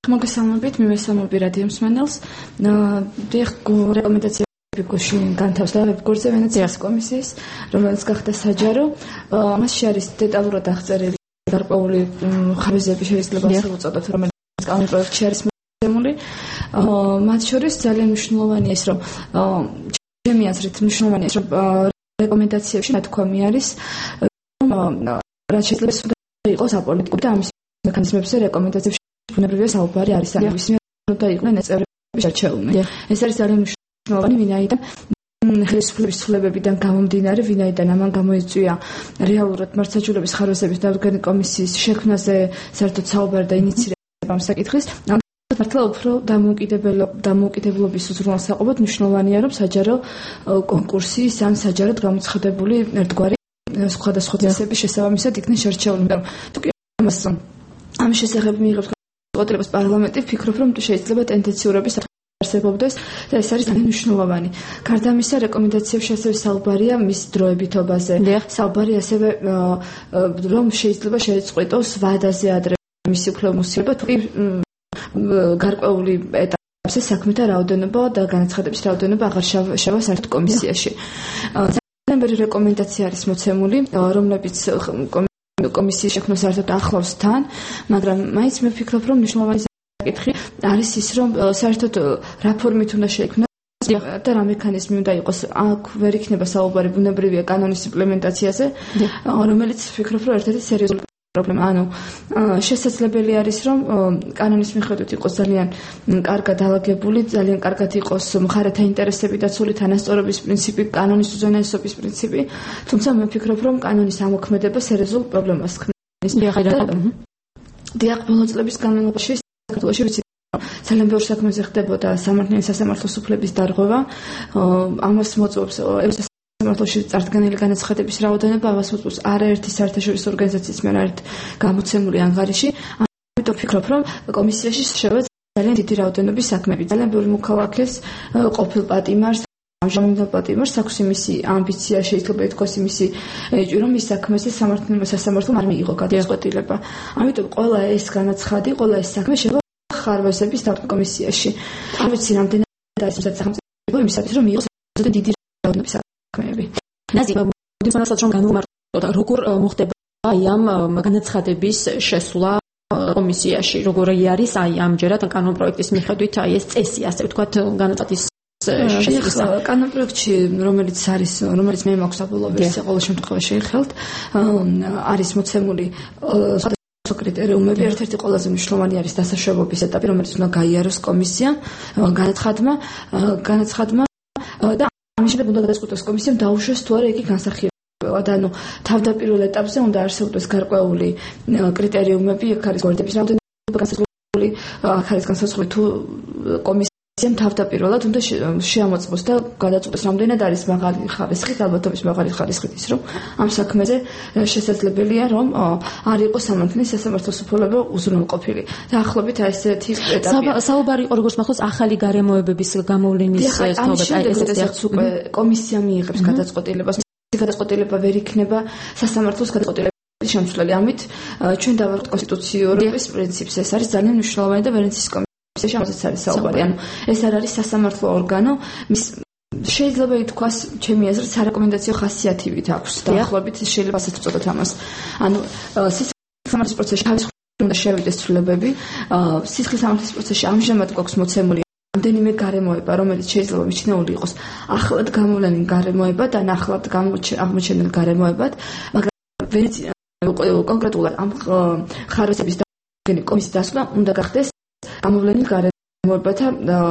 მოგესალმებით, მიმესალმები რადიო მსმენელს. დიახ, რეკომენდაციები გუშინ განთავსდა ვებგვერდზე ვენეციის კომისიის, რომელიც გახდა საჯარო. მასში არის დეტალურად აღწერილი გარკვეული ხარიზები შეიძლება ასე ვუწოდოთ, რომელიც კანონურ პროექტში არის მოცემული. მათ შორის ძალიან მნიშვნელოვანია ის, რომ ჩემი აზრით მნიშვნელოვანია ის, რომ რეკომენდაციებში ნათქვამი არის, რომ რაც შეიძლება იყოს აპოლიტიკური და ამის მექანიზმებზე რეკომენდაციებში ბუნებრივია საუბარი არის ან ისინი და იყვნენ წევრები შერჩეული. ეს არის ძალიან მნიშვნელოვანი, ვინაიდან ხელისუფლების ცვლილებებიდან გამომდინარე, ვინაიდან ამან გამოიწვია რეალურად მართლმსაჯულების ხარვეზების დადგენის კომისიის შექმნაზე საერთოდ საუბარი და ინიცირება ამ საკითხის. მართლა უფრო დამოუკიდებლობის უზრუნველსაყოფად მნიშვნელოვანია, რომ საჯარო კონკურსის ან საჯაროდ გამოცხადებული ერთგვარი სხვადასხვა წესების შესაბამისად იქნენ შერჩეული. თუ კი ამის შესახებ მიიღებს ყოთლებას პარლამენტი, ვფიქრობ, რომ შეიძლება ტენდენციურობის არსებობდეს და ეს არის ძალიან მნიშვნელოვანი. გარდა ამისა, რეკომენდაციებში ასევე საუბარია მის დროებითობაზე. საუბარი ასევე რომ შეიძლება შეეწყვეტოს ვადაზე ადრე მისი უფლებამოსილება, თუ კი გარკვეული ეტაპზე საქმეთა რაოდენობა და განაცხადების რაოდენობა აღარ შევა საერთო კომისიაში. ძალიან ბევრი რეკომენდაცია არის მოცემული, რომლებიც კომისიის შექმნას საერთოდ ახლავს თან, მაგრამ მაინც მე ვფიქრობ, რომ მნიშვნელოვანი საკითხი არის ის, რომ საერთოდ რა ფორმით უნდა შეიქმნას და რა მექანიზმი უნდა იყოს. აქ ვერ იქნება საუბარი ბუნებრივია კანონის იმპლემენტაციაზე, რომელიც ვფიქრობ, რომ ერთ-ერთი სერიოზული პრობლემა. ანუ შესაძლებელი არის, რომ კანონის მიხედვით იყოს ძალიან კარგად დალაგებული, ძალიან კარგად იყოს მხარეთა ინტერესები დაცული, თანასწორობის პრინციპი, კანონის უზენაესობის პრინციპი, თუმცა მე ვფიქრობ, რომ კანონის ამოქმედება სერიოზულ პრობლემას ქმნის. დიახ, ბოლო წლების განმავლობაში საქართველოში ვიცით, ძალიან ბევრ საქმეზე ხდებოდა სამართლიანი სასამართლოს უფლების დარღვევა, ამას მოწვევს სამართლოში წარდგენილი განაცხადების რაოდენობა, ამას მოწვევს არაერთი საერთაშორისო ორგანიზაციის მერართ გამოცემული ანგარიში. ამიტომ ვფიქრობ, რომ კომისიაში შევა ძალიან დიდი რაოდენობის საქმეები. ძალიან ბევრი მოქალაქეს ყოფილ პატიმარს, ამჟამინდელ პატიმარს აქვს იმისი ამბიცია, შეიძლება ითქვას იმისი ეჭვი, რომ ის საქმეზე სამართლიანი სასამართლომ არ მიიღო გადაწყვეტილება. ამიტომ ყველა ეს განაცხადი, ყველა ეს საქმე შევა ხარვეზების კომისიაში. არ ვიცი რამდენად არის სახელმწიფო იმისათვის, რომ მიიღოს ესეთი დიდი რაოდენობის საქმეები. ნაზი, მოდისაც რომ განვმარტოთ, როგორ მოხდება აი ამ განაცხადების შესვლა კომისიაში, როგორ არის აი ამჯერად კანონ პროექტის მიხედვით აი ეს წესი, ასე ვთქვათ, განაცხადის შესვლა. კანონ პროექტში, რომელიც არის, რომელიც მე მაქვს საბოლოო ვერსია ყოველ შემთხვევაში ხელთ, არის მოცემული კრიტერიუმები. ერთ-ერთი ყველაზე მნიშვნელოვანი არის დასაშვებობის ეტაპი, რომელიც უნდა გაიაროს კომისია, განაცხადმა, განაცხადმა და ამის შემდეგ უნდა გადაწყვეტოს კომისიამ დაუშვეს თუ არა იგი განსახიერებლად. ანუ თავდაპირველ ეტაპზე უნდა არსებობდეს გარკვეული კრიტერიუმები, აქ არის გვერდების რაოდენობა განსაზღვრული, აქ არის განსაზღვრული თუ კომისიამ თავდაპირველად უნდა შეამოწმოს და გადაწყვეტოს რამდენად არის მაღალი ხარისხით, ალბათობის მაღალი ხარისხით ის, რომ ამ საქმეზე შესაძლებელია, რომ არ იყოს სამართლის სასამართლოს უფლება უზრუნველყოფილი. დაახლოებით აი ესეთი ეტაპი. საუბარი იყო როგორც მახსოვს ახალი გარემოებების გამოვლინის თაობად, აი ესეც უკვე კომისია მიიღებს გადაწყვეტილებას. გადაწყვეტილება ვერ იქნება სასამართლოს გადაწყვეტილების შემცვლელი. ამით ჩვენ დავარღვევთ კონსტიტუციურობის პრინციპს. ეს არის ძალიან მნიშვნელოვანი და ვენეციის კომისიაში ამაზეც არის საუბარი. ანუ ეს არ არის სასამართლო ორგანო, მის შეიძლება ითქვას, ჩემი აზრით, სარეკომენდაციო ხასიათივით აქვს. დაახლოებით შეიძლება ასეც ვწოდოთ ამას. ანუ სასამართლოს პროცესში უნდა შევიდეს ცვლილებები. სისხლის სამართლის პროცესში ამჟამად გვაქვს მოცემული რამდენიმე გარემოება, რომელიც შეიძლება მიჩნეული იყოს ახლად გამოვლენილ გარემოებად ან ახლად აღმოჩენილ გარემოებად, მაგრამ კონკრეტულად ამ ხარვეზების დადგენის კომისიის დასკვნა უნდა გახდეს გამოვლენილ გარემოებათა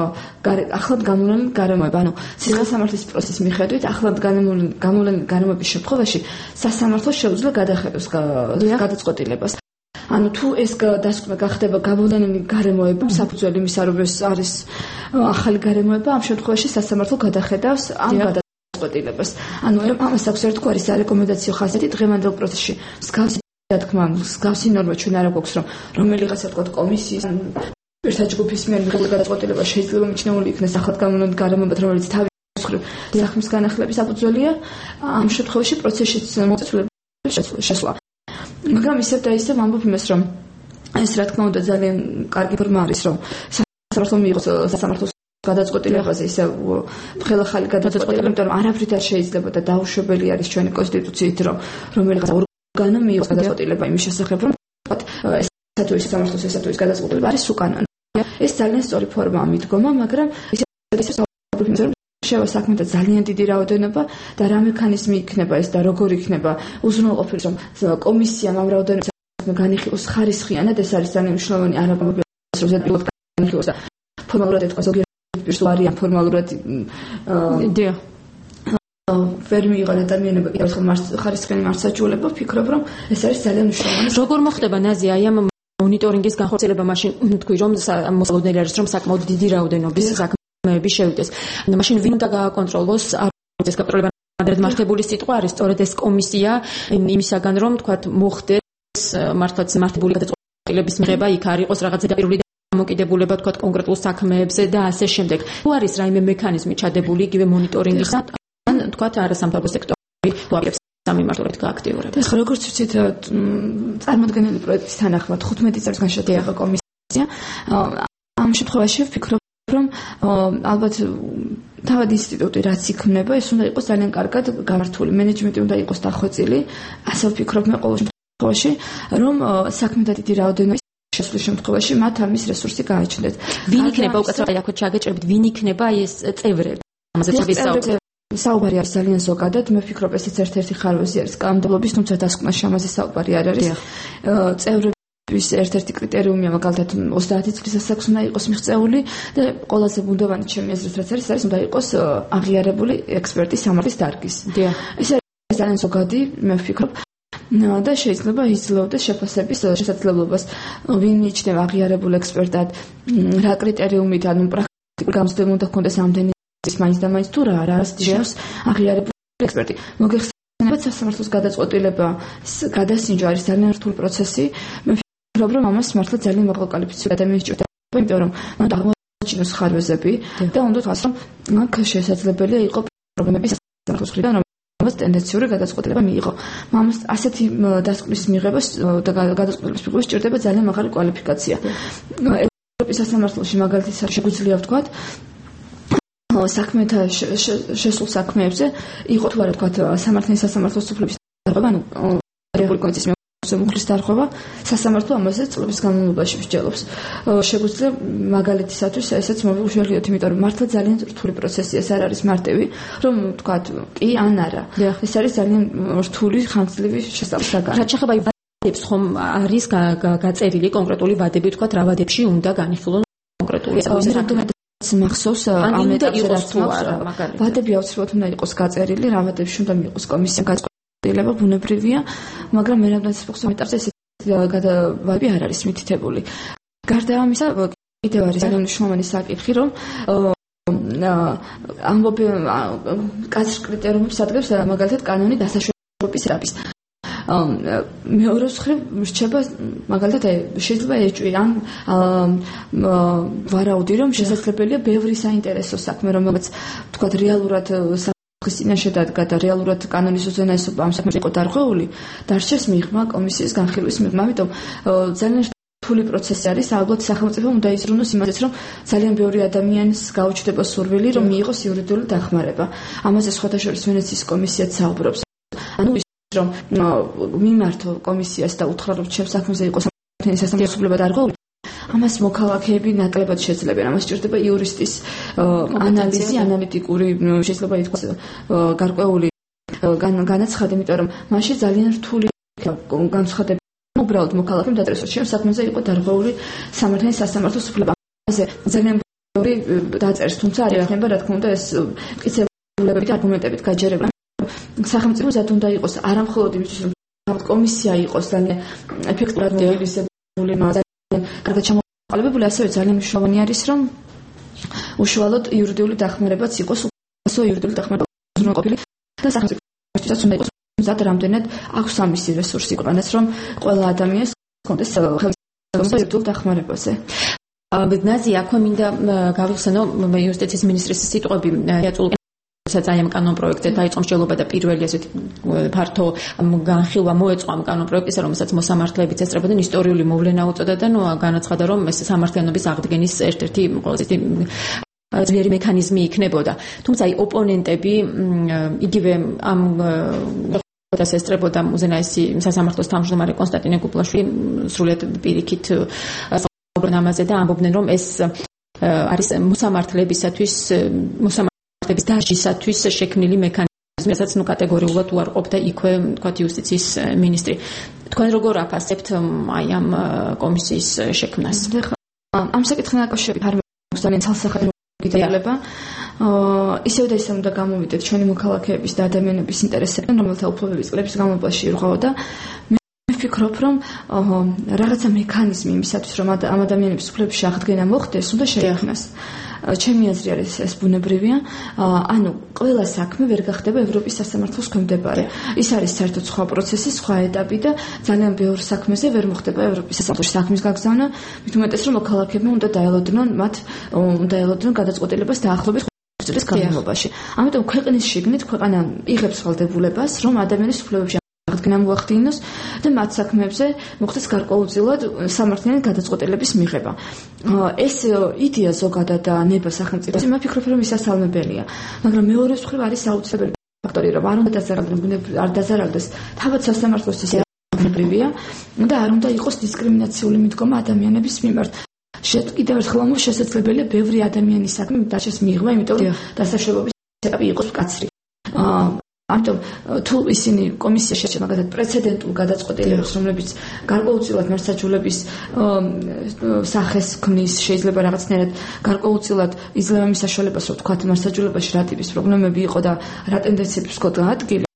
ახლად გამოვლენილ გარემოება. ანუ სისხლის სამართლის პროცესის მიხედვით ახლად გამოვლენილ გარემოების შემთხვევაში სასამართლო შეუძლია გადახედოს გადაწყვეტილებას. ანუ თუ ეს დასკვნა გახდება გამოვლენილი გარემოება, საფუძველი მის არის ახალი გარემოება, ამ შემთხვევაში სასამართლო გადახედავს ამ გადაწყვეტილებას. ანუ ამას აქვს ერთგვარი სარეკომენდაციო ხასიათი დღევანდელ პროცესში. მსგავსი დათქმა, მსგავსი ნორმა ჩვენ არ გვაქვს, რომ რომელიღაცა თქვა კომისიის ერთად ჯგუფის მიერ მიღებული გადაწყვეტილება შეიძლება მიჩნეული იქნეს ახლად გამოვლენილ გარემოებად, რომელიც თავის მხრივ საქმის განახლების საფუძველია. ამ შემთხვევაში პროცესში მოწესრიგება შესვლა. მაგრამ ისევ და ისევ ამბობ იმას, რომ ეს რა თქმა უნდა ძალიან კარგი ფორმა არის, რომ სასამართლომ მიიღოს სასამართლოს გადაწყვეტილებაზე ისე ხელახალი გადაწყვეტილება, იმიტომ რომ არაფრით არ შეიძლება და დაუშვებელი არის ჩვენი კონსტიტუციით, რომ რომელიღაც ორგანო მიიღოს გადაწყვეტილება იმის შესახებ, რომ ესა თუ ის სასამართლოს ესა თუ ის გადაწყვეტილება არის უკანონო. ეს ძალიან სწორი ფორმაა მიდგომა, მაგრამ ისე შევა საქმეთა ძალიან დიდი რაოდენობა და რა მექანიზმი იქნება ეს და როგორ იქნება უზრუნველყოფილი, რომ კომისიამ ამ რაოდენობას განიხილოს ხარისხიანად, ეს არის ძალიან მნიშვნელოვანი არაგამოგვიყვება, რომ ზედმეტად განიხილოს და ფორმალურად ეთქვა ზოგიერთ პირს თუ არიან ფორმალურად დიახ ვერ მიიღო ადამიანები ერთხელ ხარისხიანი მართლმსაჯულება, ვფიქრობ, რომ ეს არის ძალიან მნიშვნელოვანი. როგორ მოხდება ნაზი აი ამ მონიტორინგის განხორციელება, მაშინ თქვი რომ მოსალოდნელი არის, რომ საკმაოდ დიდი რაოდენობის საქმეები შევიდეს. მაშინ ვინ უნდა გააკონტროლოს ეს გაკონტროლება? ადრე მართებული სიტყვა არის სწორედ ეს კომისია იმისაგან, რომ თქვათ მოხდეს მართლაც მართებული გადაწყვეტილების მიღება, იქ არ იყოს რაღაც ზედაპირული დამოკიდებულება თქვათ კონკრეტულ საქმეებზე და ასე შემდეგ. თუ არის რაიმე მექანიზმი ჩადებული იგივე მონიტორინგისა, ან თქვათ არასამთავრობო სექტორი ვაკეთებს სამიმართულებით გააქტიურებს. ეხლა როგორც ვიცით, წარმოადგენელი პროექტის თანახმად ხუთმეტი წელს განშადიახა კომისია. ამ შემთხვევაში ვფიქრობ, რომ ალბათ თავად ინსტიტუტი რაც იქმნება, ეს უნდა იყოს ძალიან კარგად გამართული. მენეჯმენტი უნდა იყოს დახვეწილი. ასე ვფიქრობ მე ყოველ შემთხვევაში, რომ საქმეთა დიდი რაოდენობის შესვლის შემთხვევაში მათ ამის რესურსი გააჩნდეთ. ვინ იქნება უკაცრავად აქ ჩაგეჭრებით, ვინ იქნება ეს წევრები? ამაზე წების საუბარი. საუბარი არის ძალიან ზოგადად, მე ვფიქრობ ესეც ერთ-ერთი ხარვეზი არის კანონმდებლობის, თუმცა დასკვნაში ამაზე საუბარი არ არის. წევრების ერთ-ერთი კრიტერიუმია მაგალითად ოცდაათი წლის ასაკს უნდა იყოს მიღწეული და ყველაზე ბუნდოვანი ჩემი აზრით რაც არის, არის უნდა იყოს აღიარებული ექსპერტი სამართლის დარგის. ეს არის ძალიან ზოგადი, მე ვფიქრობ და შეიძლება იძლეოდეს შეფასების შესაძლებლობას, ვინ იჩნევა აღიარებულ ექსპერტად, რა კრიტერიუმით, ანუ პრაქტიკულ გამოცდილება უნდა ჰქონდეს ამდენი ის მაინც და მაინც თუ რა არის ჯერს აღიარებული ექსპერტი. მოგეხსენებათ სასამართლოს გადაწყვეტილება გადასინჯვა არის ძალიან რთული პროცესი. მე ვფიქრობ, რომ ამას მართლა ძალიან მაღალკვალიფიციური ადამიანი სჭირდება, იმიტომ რომ უნდა აღმოაჩინოს ხარვეზები და უნდა თქვას, რომ აქ შესაძლებელია იყო პრობლემები სასამართლოს მხრიდან, რომელსაც ტენდენციური გადაწყვეტილება მიიღო. ამას ასეთი დასკვნის მიღებას და გადაწყვეტილების მიღებას სჭირდება ძალიან მაღალი კვალიფიკაცია. ევროპის სასამართლოში მაგალითად შეგვიძლია ვთქვათ საქმეთა შესულ საქმეებზე იყო თუ არა თქვათ სამართლის სასამართლოს უფლების დარღვევა, ანუ რეგულარული კონვენციის მუხლის დარღვევა, სასამართლო ამაზე წლების განმავლობაში მსჯელობს. შეგვიძლია მაგალითისათვის ესეც მოვიხსენოთ, იმიტომ რომ მართლა ძალიან რთული პროცესია, ეს არ არის მარტივი, რომ თქვათ კი ან არა. ეს არის ძალიან რთული, ხანგრძლივი შესწავლის საგანი. რაც შეეხება ვადებს, ხომ არის გაწერილი კონკრეტული ვადები, თქვათ რა ვადებში უნდა განიხილონ კონკრეტული საქმე. მახსოვს ამ ეტაპზე რაც მაგალითად ვადები აუცილებლად უნდა იყოს გაწერილი, რა ვადებში უნდა მიიღოს კომისიამ გადაწყვეტილება, ბუნებრივია, მაგრამ მე რამდენიც მახსოვს ამ ეტაპზე ესეთი ვადები არ არის მითითებული. გარდა ამისა, კიდევ არის ძალიან მნიშვნელოვანი საკითხი, რომ ამბობ კაცრ კრიტერიუმებს ადგებს მაგალითად კანონი დასაშვებების რაბის. მეორე მხრივ რჩება მაგალითად შეიძლება ეჭვი ან ვარაუდი, რომ შესაძლებელია ბევრი საინტერესო საქმე, რომელსაც თქვათ რეალურად სახლის წინაშე დადგა და რეალურად კანონის უზენაესობა ამ საქმეში იყო დარღვეული, დარჩეს მიღმა კომისიის განხილვის მიღმა, ამიტომ ძალიან რთული პროცესი არის. ალბათ სახელმწიფო უნდა იზრუნოს იმაზეც, რომ ძალიან ბევრი ადამიანს გაუჩნდება სურვილი, რომ მიიღოს იურიდიული დახმარება. ამაზე სხვათა შორის ვენეციის კომისიაც საუბრობს. ანუ რომ მიმართო კომისიას და უთხრა რომ ჩემს საქმეზე იყოს სამართლის სასამართლოს უფლება დარღვეული, ამას მოქალაქეები ნაკლებად შეძლებენ. ამას სჭირდება იურისტის ანალიზი, ანალიტიკური, შეიძლება ითქვას გარკვეული განაცხადი, იმიტომ რომ მაშინ ძალიან რთული განცხადები უბრალოდ მოქალაქემ დაწერეს, რომ ჩემს საქმეზე იყო დარღვეული სამართლის სასამართლოს უფლება. ამაზე ძალიან ბევრი დაწერს, თუმცა არ ეხება რა თქმა უნდა ეს მტკიცებულებებით არგუმენტებით გაჯერება. სახელმწიფო ზად უნდა იყოს არა მხოლოდ იმისთვის, რომ კომისია იყოს ძალიან ეფექტურად მობილიზებული, ძალიან კარგად ჩამოყალიბებული, ასევე ძალიან მნიშვნელოვანი არის, რომ უშუალოდ იურიდიული დახმარებაც იყოს, უასო იურიდიული დახმარება უზრუნველყოფილი და სახელმწიფოთვისაც უნდა იყოს ზად რამდენად აქვს ამისი რესურსი ქვეყანას, რომ ყველა ადამიანს ჰქონდეს ხელისუფლება იურიდიულ დახმარებაზე. ნაზი, აქვე მინდა გავიხსენო იუსტიციის მინისტრის სიტყვები. როდესაც აი ამ კანონპროექტზე დაიწყო მსჯელობა და პირველი ესეთი ფართო განხილვა მოეწყო ამ კანონპროექტისა, რომელსაც მოსამართლეებიც ესწრებოდნენ, ისტორიული მოვლენა უწოდა და ნუ განაცხადა, რომ ეს სამართლიანობის აღდგენის ერთ-ერთი ყველაზე ძლიერი მექანიზმი იქნებოდა. თუმცა აი ოპონენტები იგივე ამ და ესწრებოდა უზენაესი სასამართლოს თავმჯდომარე კონსტანტინე კუპლაშვილი სრულიად პირიქით საუბრობდნენ ამაზე და ამბობდნენ, რომ ეს არის მოსამართლებისათვის მოსამართლების დაშისათვის შექმნილი მექანიზმი, რასაც ნუ კატეგორიულად უარყოფდა იქვე თქვათ იუსტიციის მინისტრი. თქვენ როგორ აფასებთ აი ამ კომისიის შექმნას? ამ საკითხთან დაკავშირებით არ მაქვს ძალიან ცალსახადო გიტაილება. ისევ და ისევ უნდა გამოვიდეთ ჩვენი მოქალაქეების და ადამიანების ინტერესებიდან, რომელთა უფლებების წლების განმავლობაში ირღვეოდა. მე ვფიქრობ, რომ რაღაცა მექანიზმი იმისათვის, რომ ამ ადამიანების უფლებების აღდგენა მოხდეს, უნდა შეიქმნას. ჩემი აზრი არის ეს ბუნებრივია. ანუ ყველა საქმე ვერ გახდება ევროპის სასამართლოს ქვემდებარე. ის არის საერთოდ სხვა პროცესი, სხვა ეტაპი და ძალიან ბევრ საქმეზე ვერ მოხდება ევროპის სასამართლოში საქმის გაგზავნა. მით უმეტეს, რომ მოქალაქეებმა უნდა დაელოდნენ მათ უნდა ელოდნენ გადაწყვეტილებას დაახლოებით წლის განმავლობაში. ამიტომ ქვეყნის შიგნით ქვეყანა იღებს ვალდებულებას, რომ ადამიანის უფლებებში აღდგენა მოახდინოს და მათ საქმეებზე მოხდეს გარკვეულწილად სამართლიანი გადაწყვეტილების მიღება. ეს იდეა ზოგადად და ნება სახელმწიფოს, მე ვფიქრობ, რომ ისასალმებელია, მაგრამ მეორე მხრივ არის აუცილებელი ფაქტორი, რომ არ უნდა დაზარალდეს არ დაზარალდეს თავად სასამართლოს ის ბუნებრივია და არ უნდა იყოს დისკრიმინაციული მიდგომა ადამიანების მიმართ. კიდევ ერთხელ ამბობ, შესაძლებელია ბევრი ადამიანის საქმე დაჩეს მიიღმა, იმიტომ რომ დასაშვებობის ეტაპი იყოს მკაცრი. ამიტომ თუ ისინი კომისია შეჭრა მაგალითად პრეცედენტულ გადაწყვეტილებას, რომლებიც გარკვეულწილად მართლმსაჯულების სახეს ქმნის, შეიძლება რაღაცნაირად გარკვეულწილად იძლევა მის საშუალებას, რომ თქვათ მართლმსაჯულებაში რა ტიპის პრობლემები იყო და რა ტენდენციების ჰქონდა ადგილი.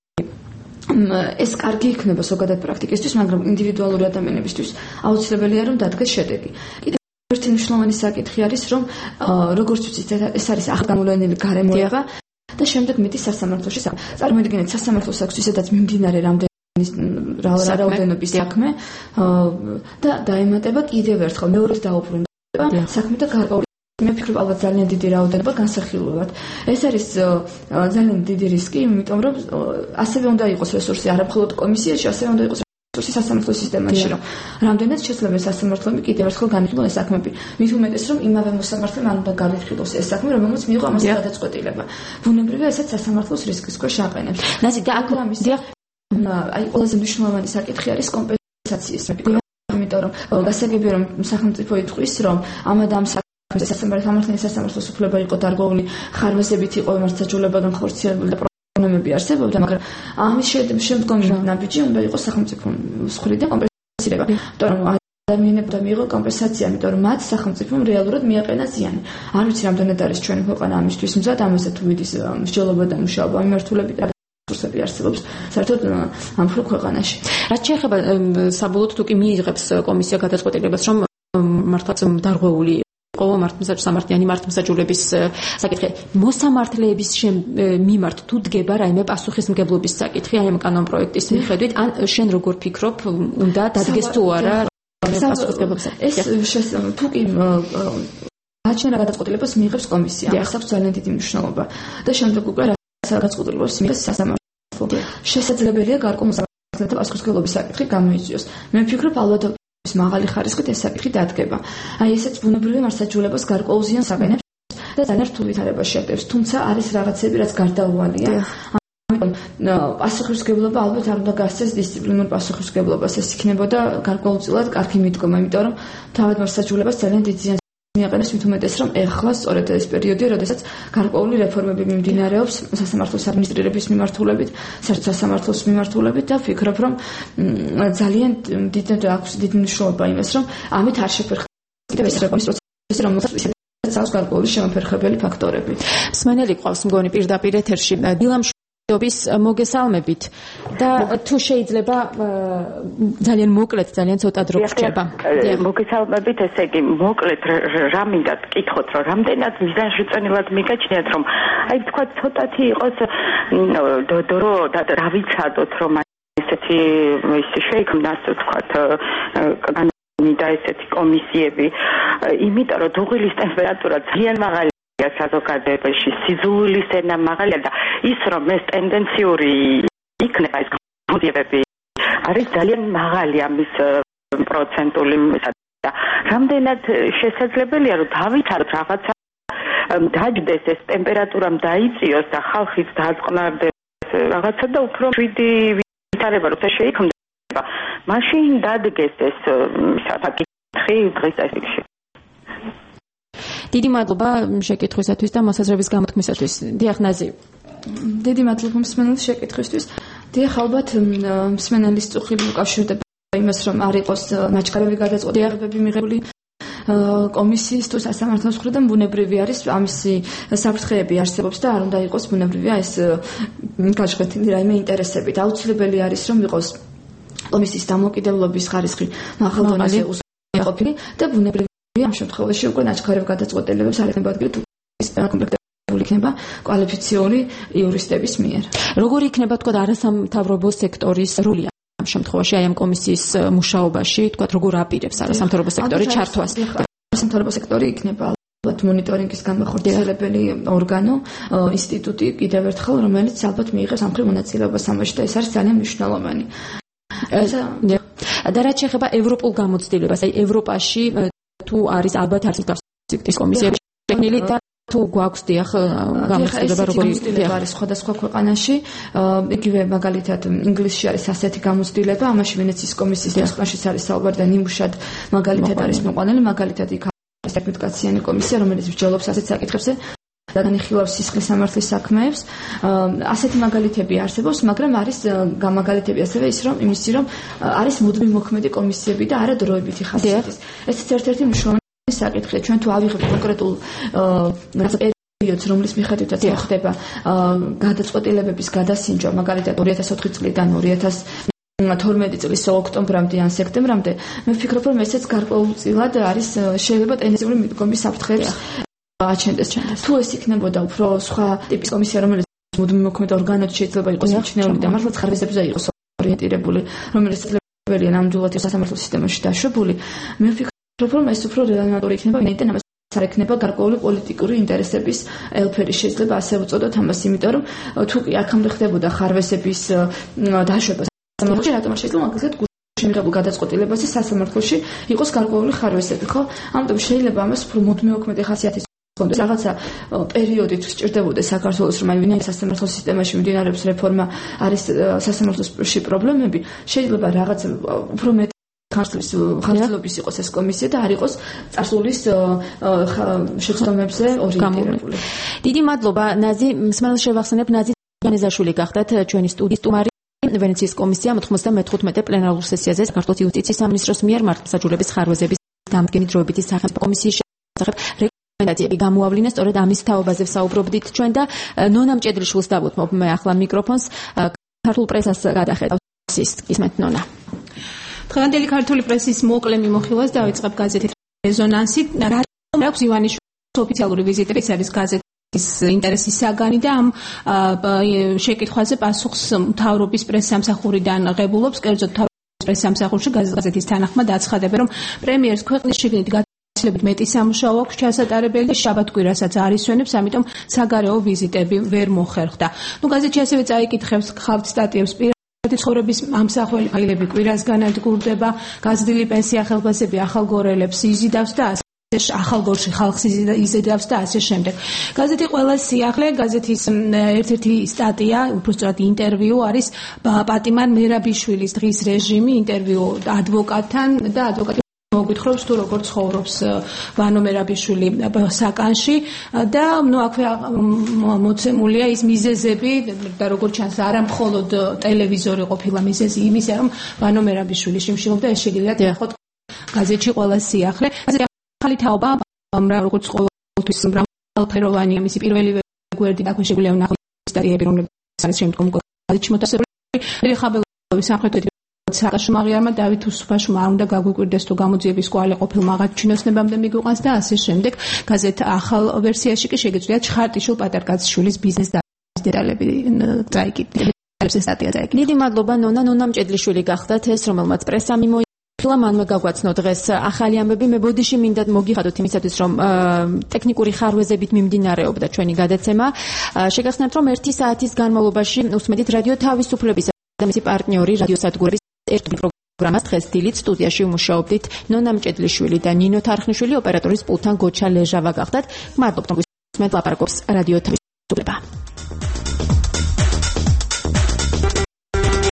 ეს კარგი იქნება ზოგადად პრაქტიკისთვის, მაგრამ ინდივიდუალური ადამიანებისთვის აუცილებელია, რომ დადგეს შედეგი. ერთი მნიშვნელოვანი საკითხი არის, რომ როგორც ვიცით, ეს არის აღგამოვლენილი გარემოება და შემდეგ მიდის სასამართლოში. წარმოიდგინეთ, სასამართლოს აქვს ისედაც მიმდინარე რამდენი რაოდენობის საქმე და დაემატება კიდევ ერთხელ მეორედ დაუბრუნდება საქმე და გარკვეული მე ვფიქრობ, ალბათ ძალიან დიდი რაოდენობა განსახილველად. ეს არის ძალიან დიდი რისკი, იმიტომ რომ ასევე უნდა იყოს რესურსი არა მხოლოდ კომისიაში, ასევე უნდა იყოს სასამართლო სისტემაში, რომ რამდენად შეძლება სასამართლოები კიდევ ერთხელ განიხილონ ეს საქმეები. მით უმეტეს, რომ იმავე მოსამართლემ არ უნდა განიხილოს ეს საქმე, რომელმაც მიიღო ამაზე გადაწყვეტილება. ბუნებრივია, ესაც სასამართლოს რისკის ქვეშ აყენებს. ნაზი და აქ აი ყველაზე მნიშვნელოვანი საკითხი არის კომპენსაციის. იმიტომ რომ გასაგებია, რომ სახელმწიფო იტყვის, რომ ამ და ამ საქმეს სასამართლოს სასამართლოს უფლება იყო დარღვეული, ხარვეზებით იყო მართლმსაჯულებაგან ხორციელებული და პრობლემები არსებობდა, მაგრამ ამის შემდგომ ნაბიჯი უნდა იყოს სახელმწიფოს მხრიდან კომპენსირება. იმიტომ რომ ადამიანებმა მიიღო კომპენსაცია, იმიტომ რომ მათ სახელმწიფომ რეალურად მიაყენა ზიანი. არ ვიცი რამდენად არის ჩვენი ქვეყანა ამისთვის მზად, ამაზე თუ მიდის მსჯელობა და მუშაობა მიმართულებით რესურსები არსებობს საერთოდ ამ ქვეყანაში. რაც შეეხება საბოლოოდ თუ კი მიიღებს კომისია გადაწყვეტილებას, რომ მართლაც დარღვეული ყოვა მართლმსაჯულების მართლმსაჯულების საკითხი მოსამართლეების მიმართ თუ დგება რაიმე პასუხისმგებლობის საკითხი აი ამ კანონპროექტის მიხედვით, ან შენ როგორ ფიქრობ, უნდა დადგეს თუ არა პასუხისმგებლობის ეს თუ კი გაჩვენა გადაწყვეტილებას მიიღებს კომისია, ეს აქვს ძალიან დიდი მნიშვნელობა და შემდეგ უკვე გადაწყვეტილებას მიიღებს სასამართლო. შესაძლებელია გარკვეულ მოსამართლეთა პასუხისმგებლობის საკითხი გამოიწვიოს. მე ვფიქრობ, ალბათ მაღალი ხარისხით ეს საკითხი დადგება. აი ესეც ბუნებრივი მართლმსაჯულებას გარკვეულ ზიანს აყენებს და ძალიან რთულ ვითარებაში აკეთებს. თუმცა არის რაღაცები, რაც გარდაუვალია. ამიტომ პასუხისმგებლობა ალბათ არ უნდა გასცეს დისციპლინურ პასუხისმგებლობას. ეს იქნებოდა გარკვეულწილად კარგი მიდგომა, იმიტომ რომ თავად მართლმსაჯულებას ძალიან დიდ ზიანს მიაყენებს, მით უმეტეს, რომ ეხლა სწორედ ეს პერიოდია, როდესაც გარკვეული რეფორმები მიმდინარეობს სასამართლოს ადმინისტრირების მიმართულებით, საერთოდ სასამართლოს მიმართულებით და ვფიქრობ, რომ ძალიან დიდი აქვს დიდი მნიშვნელობა იმას, რომ ამით არ შეფერხდება ეს რეფორმის პროცესი, რომელსაც ისედაც აქვს გარკვეული შემოფერხებელი ფაქტორები. მსმენელი ყავს მგონი პირდაპირ ეთერში. დილამ ობის მოგესალმებით და თუ შეიძლება ძალიან მოკლედ, ძალიან ცოტა დრო გრჩება. მოგესალმებით, ესე იგი მოკლედ რა მინდა გკითხოთ, რომ რამდენად მიზანშეწონილად მიგაჩნიათ, რომ აი თქვა ცოტათი იყოს დრო და რა ვიცადოთ, რომ ესეთი ის შეიქმნას თქვა და ესეთი კომისიები, იმიტომ რომ დუღილის ტემპერატურა ძალიან მაღალი საზოგადოებაში სიძულვილის ენა მაღალია და ის რომ ეს ტენდენციური იქნება ეს გამოდიებები არის ძალიან მაღალი ამის პროცენტული და რამდენად შესაძლებელია რომ დავითაროთ რაღაცა დაჯდეს ეს ტემპერატურამ დაიწიოს და ხალხიც დააწყნარდეს რაღაცა და უფრო შვიდი ვითარება როცა შეიქმნება მაშინ დადგეს ეს საკითხი დღის წესრიგში. დიდი მადლობა შეკითხვისათვის და მოსაზრების გამოთქმისათვის. დიახ ნაზი. დიდი მადლობა მსმენელის შეკითხვისთვის. დიახ ალბათ მსმენელის წუხილი უკავშირდება იმას რომ არ იყოს ნაჩქარევი გადაწყვეტილებები მიღებული კომისიის თუ სასამართლოს მხრიდან ბუნებრივი არის ამისი საფრთხეები არსებობს და არ უნდა იყოს ბუნებრივია ეს გაჟღერთილი რაიმე ინტერესებით. აუცილებელი არის რომ იყოს კომისიის დამოუკიდებლობის ხარისხი მაღალ დონეზე უსაფრთხოებული და ბუნებრივია ამ შემთხვევაში უკვე ნაჩქარევ გადაწყვეტილებებს არ ექნება ადგილი თუ ის კომპლექტებული იქნება კვალიფიციური იურისტების მიერ. როგორი იქნება თქვა არასამთავრობო სექტორის როლი ამ შემთხვევაში აი ამ კომისიის მუშაობაში, თქვა როგორ აპირებს არასამთავრობო სექტორი ჩართვას? არასამთავრობო სექტორი იქნება ალბათ მონიტორინგის განმახორციელებელი ორგანო, ინსტიტუტი კიდევ ერთხელ, რომელიც ალბათ მიიღებს ამ მხრივ მონაწილეობას ამაში და ეს არის ძალიან მნიშვნელოვანი. და რაც შეეხება ევროპულ გამოცდილებას, აი ევროპაში თუ არის ალბათ არის გასწრების კომისიები შექმნილი და თუ გვაქვს დიახ გამოცდილება როგორი არის სხვადასხვა ქვეყანაში, იგივე მაგალითად ინგლისში არის ასეთი გამოცდილება, ამაში ვენეციის კომისიის დასკვნაშიც არის საუბარი და ნიმუშად მაგალითად არის მოყვანილი, მაგალითად იქ არის სერტიფიკაციანი კომისია, რომელიც მსჯელობს ასეთ საკითხებზე და განიხილავს სისხლის სამართლის საქმეებს. ასეთი მაგალითები არსებობს, მაგრამ არის გამაგალითები ასევე ის რომ იმისი რომ არის მუდმივ მოქმედი კომისიები და არა დროებითი ხასიათის. ესეც ერთ-ერთი მნიშვნელოვანი საკითხია. ჩვენ თუ ავიღებთ კონკრეტულ პერიოდს, რომლის მიხედვითაც ხდება გადაწყვეტილებების გადასინჯვა, მაგალითად ორი ათას ოთხი წლიდან ორი ათას თორმეტი წლის ოქტომბრამდე ან სექტემბრამდე, მე ვფიქრობ, რომ ესეც გარკვეულწილად არის შეიძლება ტენდენციური მიდგომის საფრთხეებს აჩენდეს. თუ ეს იქნებოდა უფრო სხვა ტიპის კომისია, რომელიც მუდმივ მოქმედ ორგანოთი შეიძლება იყოს მიჩნეული და მართლაც ხარისებზე იყოს ორიენტირებული, რომელიც შეძლებელია ნამდვილად სასამართლო სისტემაში დაშვებული, მე ვფიქრობ რომ ეს უფრო რელევანტური იქნება, ვინაიდან ამას არ ექნება გარკვეული პოლიტიკური ინტერესების ელფერი, შეიძლება ასე უწოდოთ ამას, იმიტომ რომ თუ კი აქამდე ხდებოდა ხარვესების დაშვება სასამართლოში, რატომ არ შეიძლება მაგალითად გუშინ მიღებულ გადაწყვეტილებაზე სასამართლოში იყოს გარკვეული ხარვესები, ხო? ამიტომ შეიძლება ამას უფრო მუდმივ მოქმედი ხასიათის ჰქონდეს რაღაცა პერიოდით სჭირდებოდა საქართველოს რომ აი ვინაიდან სასამართლო სისტემაში მიმდინარეობს რეფორმა, არის სასამართლოში პრობლემები, შეიძლება რაღაც უფრო მეტ ხარჯების ხარჯების იყოს ეს კომისია და არ იყოს წარსულის შეცდომებზე ორიენტირებული. დიდი მადლობა ნაზი, მსმენელს შევახსენებ ნაზი განეზაშვილი გახდათ ჩვენი სტუდიის სტუმარი. ვენეციის კომისია მოთხმოცდამეთოთხმეტე პლენარულ სესიაზე საქართველოს იუსტიციის სამინისტროს მიერ მართლმსაჯულების ხარვეზების დამდგენი დროებითი სახელმწიფო კომისიის შესახებ რეკომენდაციები გამოავლინეს. სწორედ ამის თაობაზე ვსაუბრობდით ჩვენ და ნონა მჭედრიშვილს დავუთმობ მე ახლა მიკროფონს. ქართულ პრესას გადახედავთ ისმენთ ნონა. დღევანდელი ქართული პრესის მოკლე მიმოხილვას დავიწყებ გაზეთით რეზონანსი. რატომ აქვს ივანიშვილის ოფიციალური ვიზიტი? ეს არის გაზეთის ინტერესის საგანი და ამ შეკითხვაზე პასუხს მთავრობის პრესსამსახურიდან ღებულობს. კერძოდ მთავრობის პრესსამსახურში გაზეთის თანახმად აცხადებენ, რომ პრემიერს ქვეყნის შიგნით გაცილებით მეტი სამუშაო აქვს ჩასატარებელი და შაბათ-კვირასაც არ ისვენებს, ამიტომ საგარეო ვიზიტები ვერ მოხერხდა. ნუ გაზეთში ასევე წაიკითხებს ხავთ სტატიებს ცხოვრების ამსახველი ფაილები კვირას განადგურდება, გაზრდილი პენსია ხელფასები ახალგორელებს იზიდავს და ასე ახალგორში ხალხს იზიდავს და ასე შემდეგ. გაზეთი ყველა სიახლე, გაზეთის ერთ-ერთი სტატია, უბრალოდ ინტერვიუ არის პატიმარ მერაბიშვილის დღის რეჟიმი, ინტერვიუ ადვოკატთან და ადვოკატი მოგვითხრობს თუ როგორ ცხოვრობს ვანო მერაბიშვილი საკანში და ნუ აქვე მოცემულია ის მიზეზები და როგორ ჩანს არა მხოლოდ ტელევიზორი ყოფილა მიზეზი იმისა რომ ვანო მერაბიშვილი შიმშილობდა ეს შეიძლება ნახოთ გაზეთში ყველა სიახლე. ახალი თაობა როგორც ყოველთვის მრავალფეროვანი მისი პირველი გვერდი და შეგვიძლია ვნახოთ სტატიები რომლებიც არის შემდგომ გაზეთში მოთავსებული. ხაბელობის სამხრეთ სააკაშმაღიარმა დავით უსუფაშმა არ უნდა გაგვიკვირდეს თუ გამოძიების კვალი ყოფილ მაღალჩინოსნებამდე მიგვიყვანს და ასე შემდეგ. გაზეთ ახალ ვერსიაში კი შეგეძლია ჩხარტიშვილ პატარკაციშვილის ბიზნეს დეტალები წაიკითხეთ. დიდი მადლობა ნონა ნონა მჭედლიშვილი გახდათ ეს რომელმაც პრესა მიმო ლამანმა გაგვაცნო დღეს ახალი ამბები, მე ბოდიში მინდა მოგიხადოთ იმისათვის, რომ ტექნიკური ხარვეზებით მიმდინარეობდა ჩვენი გადაცემა. შეგახსნათ, რომ ერთი საათის განმავლობაში უსმედით რადიო თავისუფლებისა და მისი პარტნიორი რადიოსადგურების ერთ პროგრამას დღეს დილით სტუდიაში უმუშაობდით ნონა მჭედლიშვილი და ნინო თარხნიშვილი, ოპერატორის პულტთან გოჩა ლეჟავა გახდათ. გმადლობთ, რომ გისმენთ ლაპარაკობს რადიო თავისუფლება.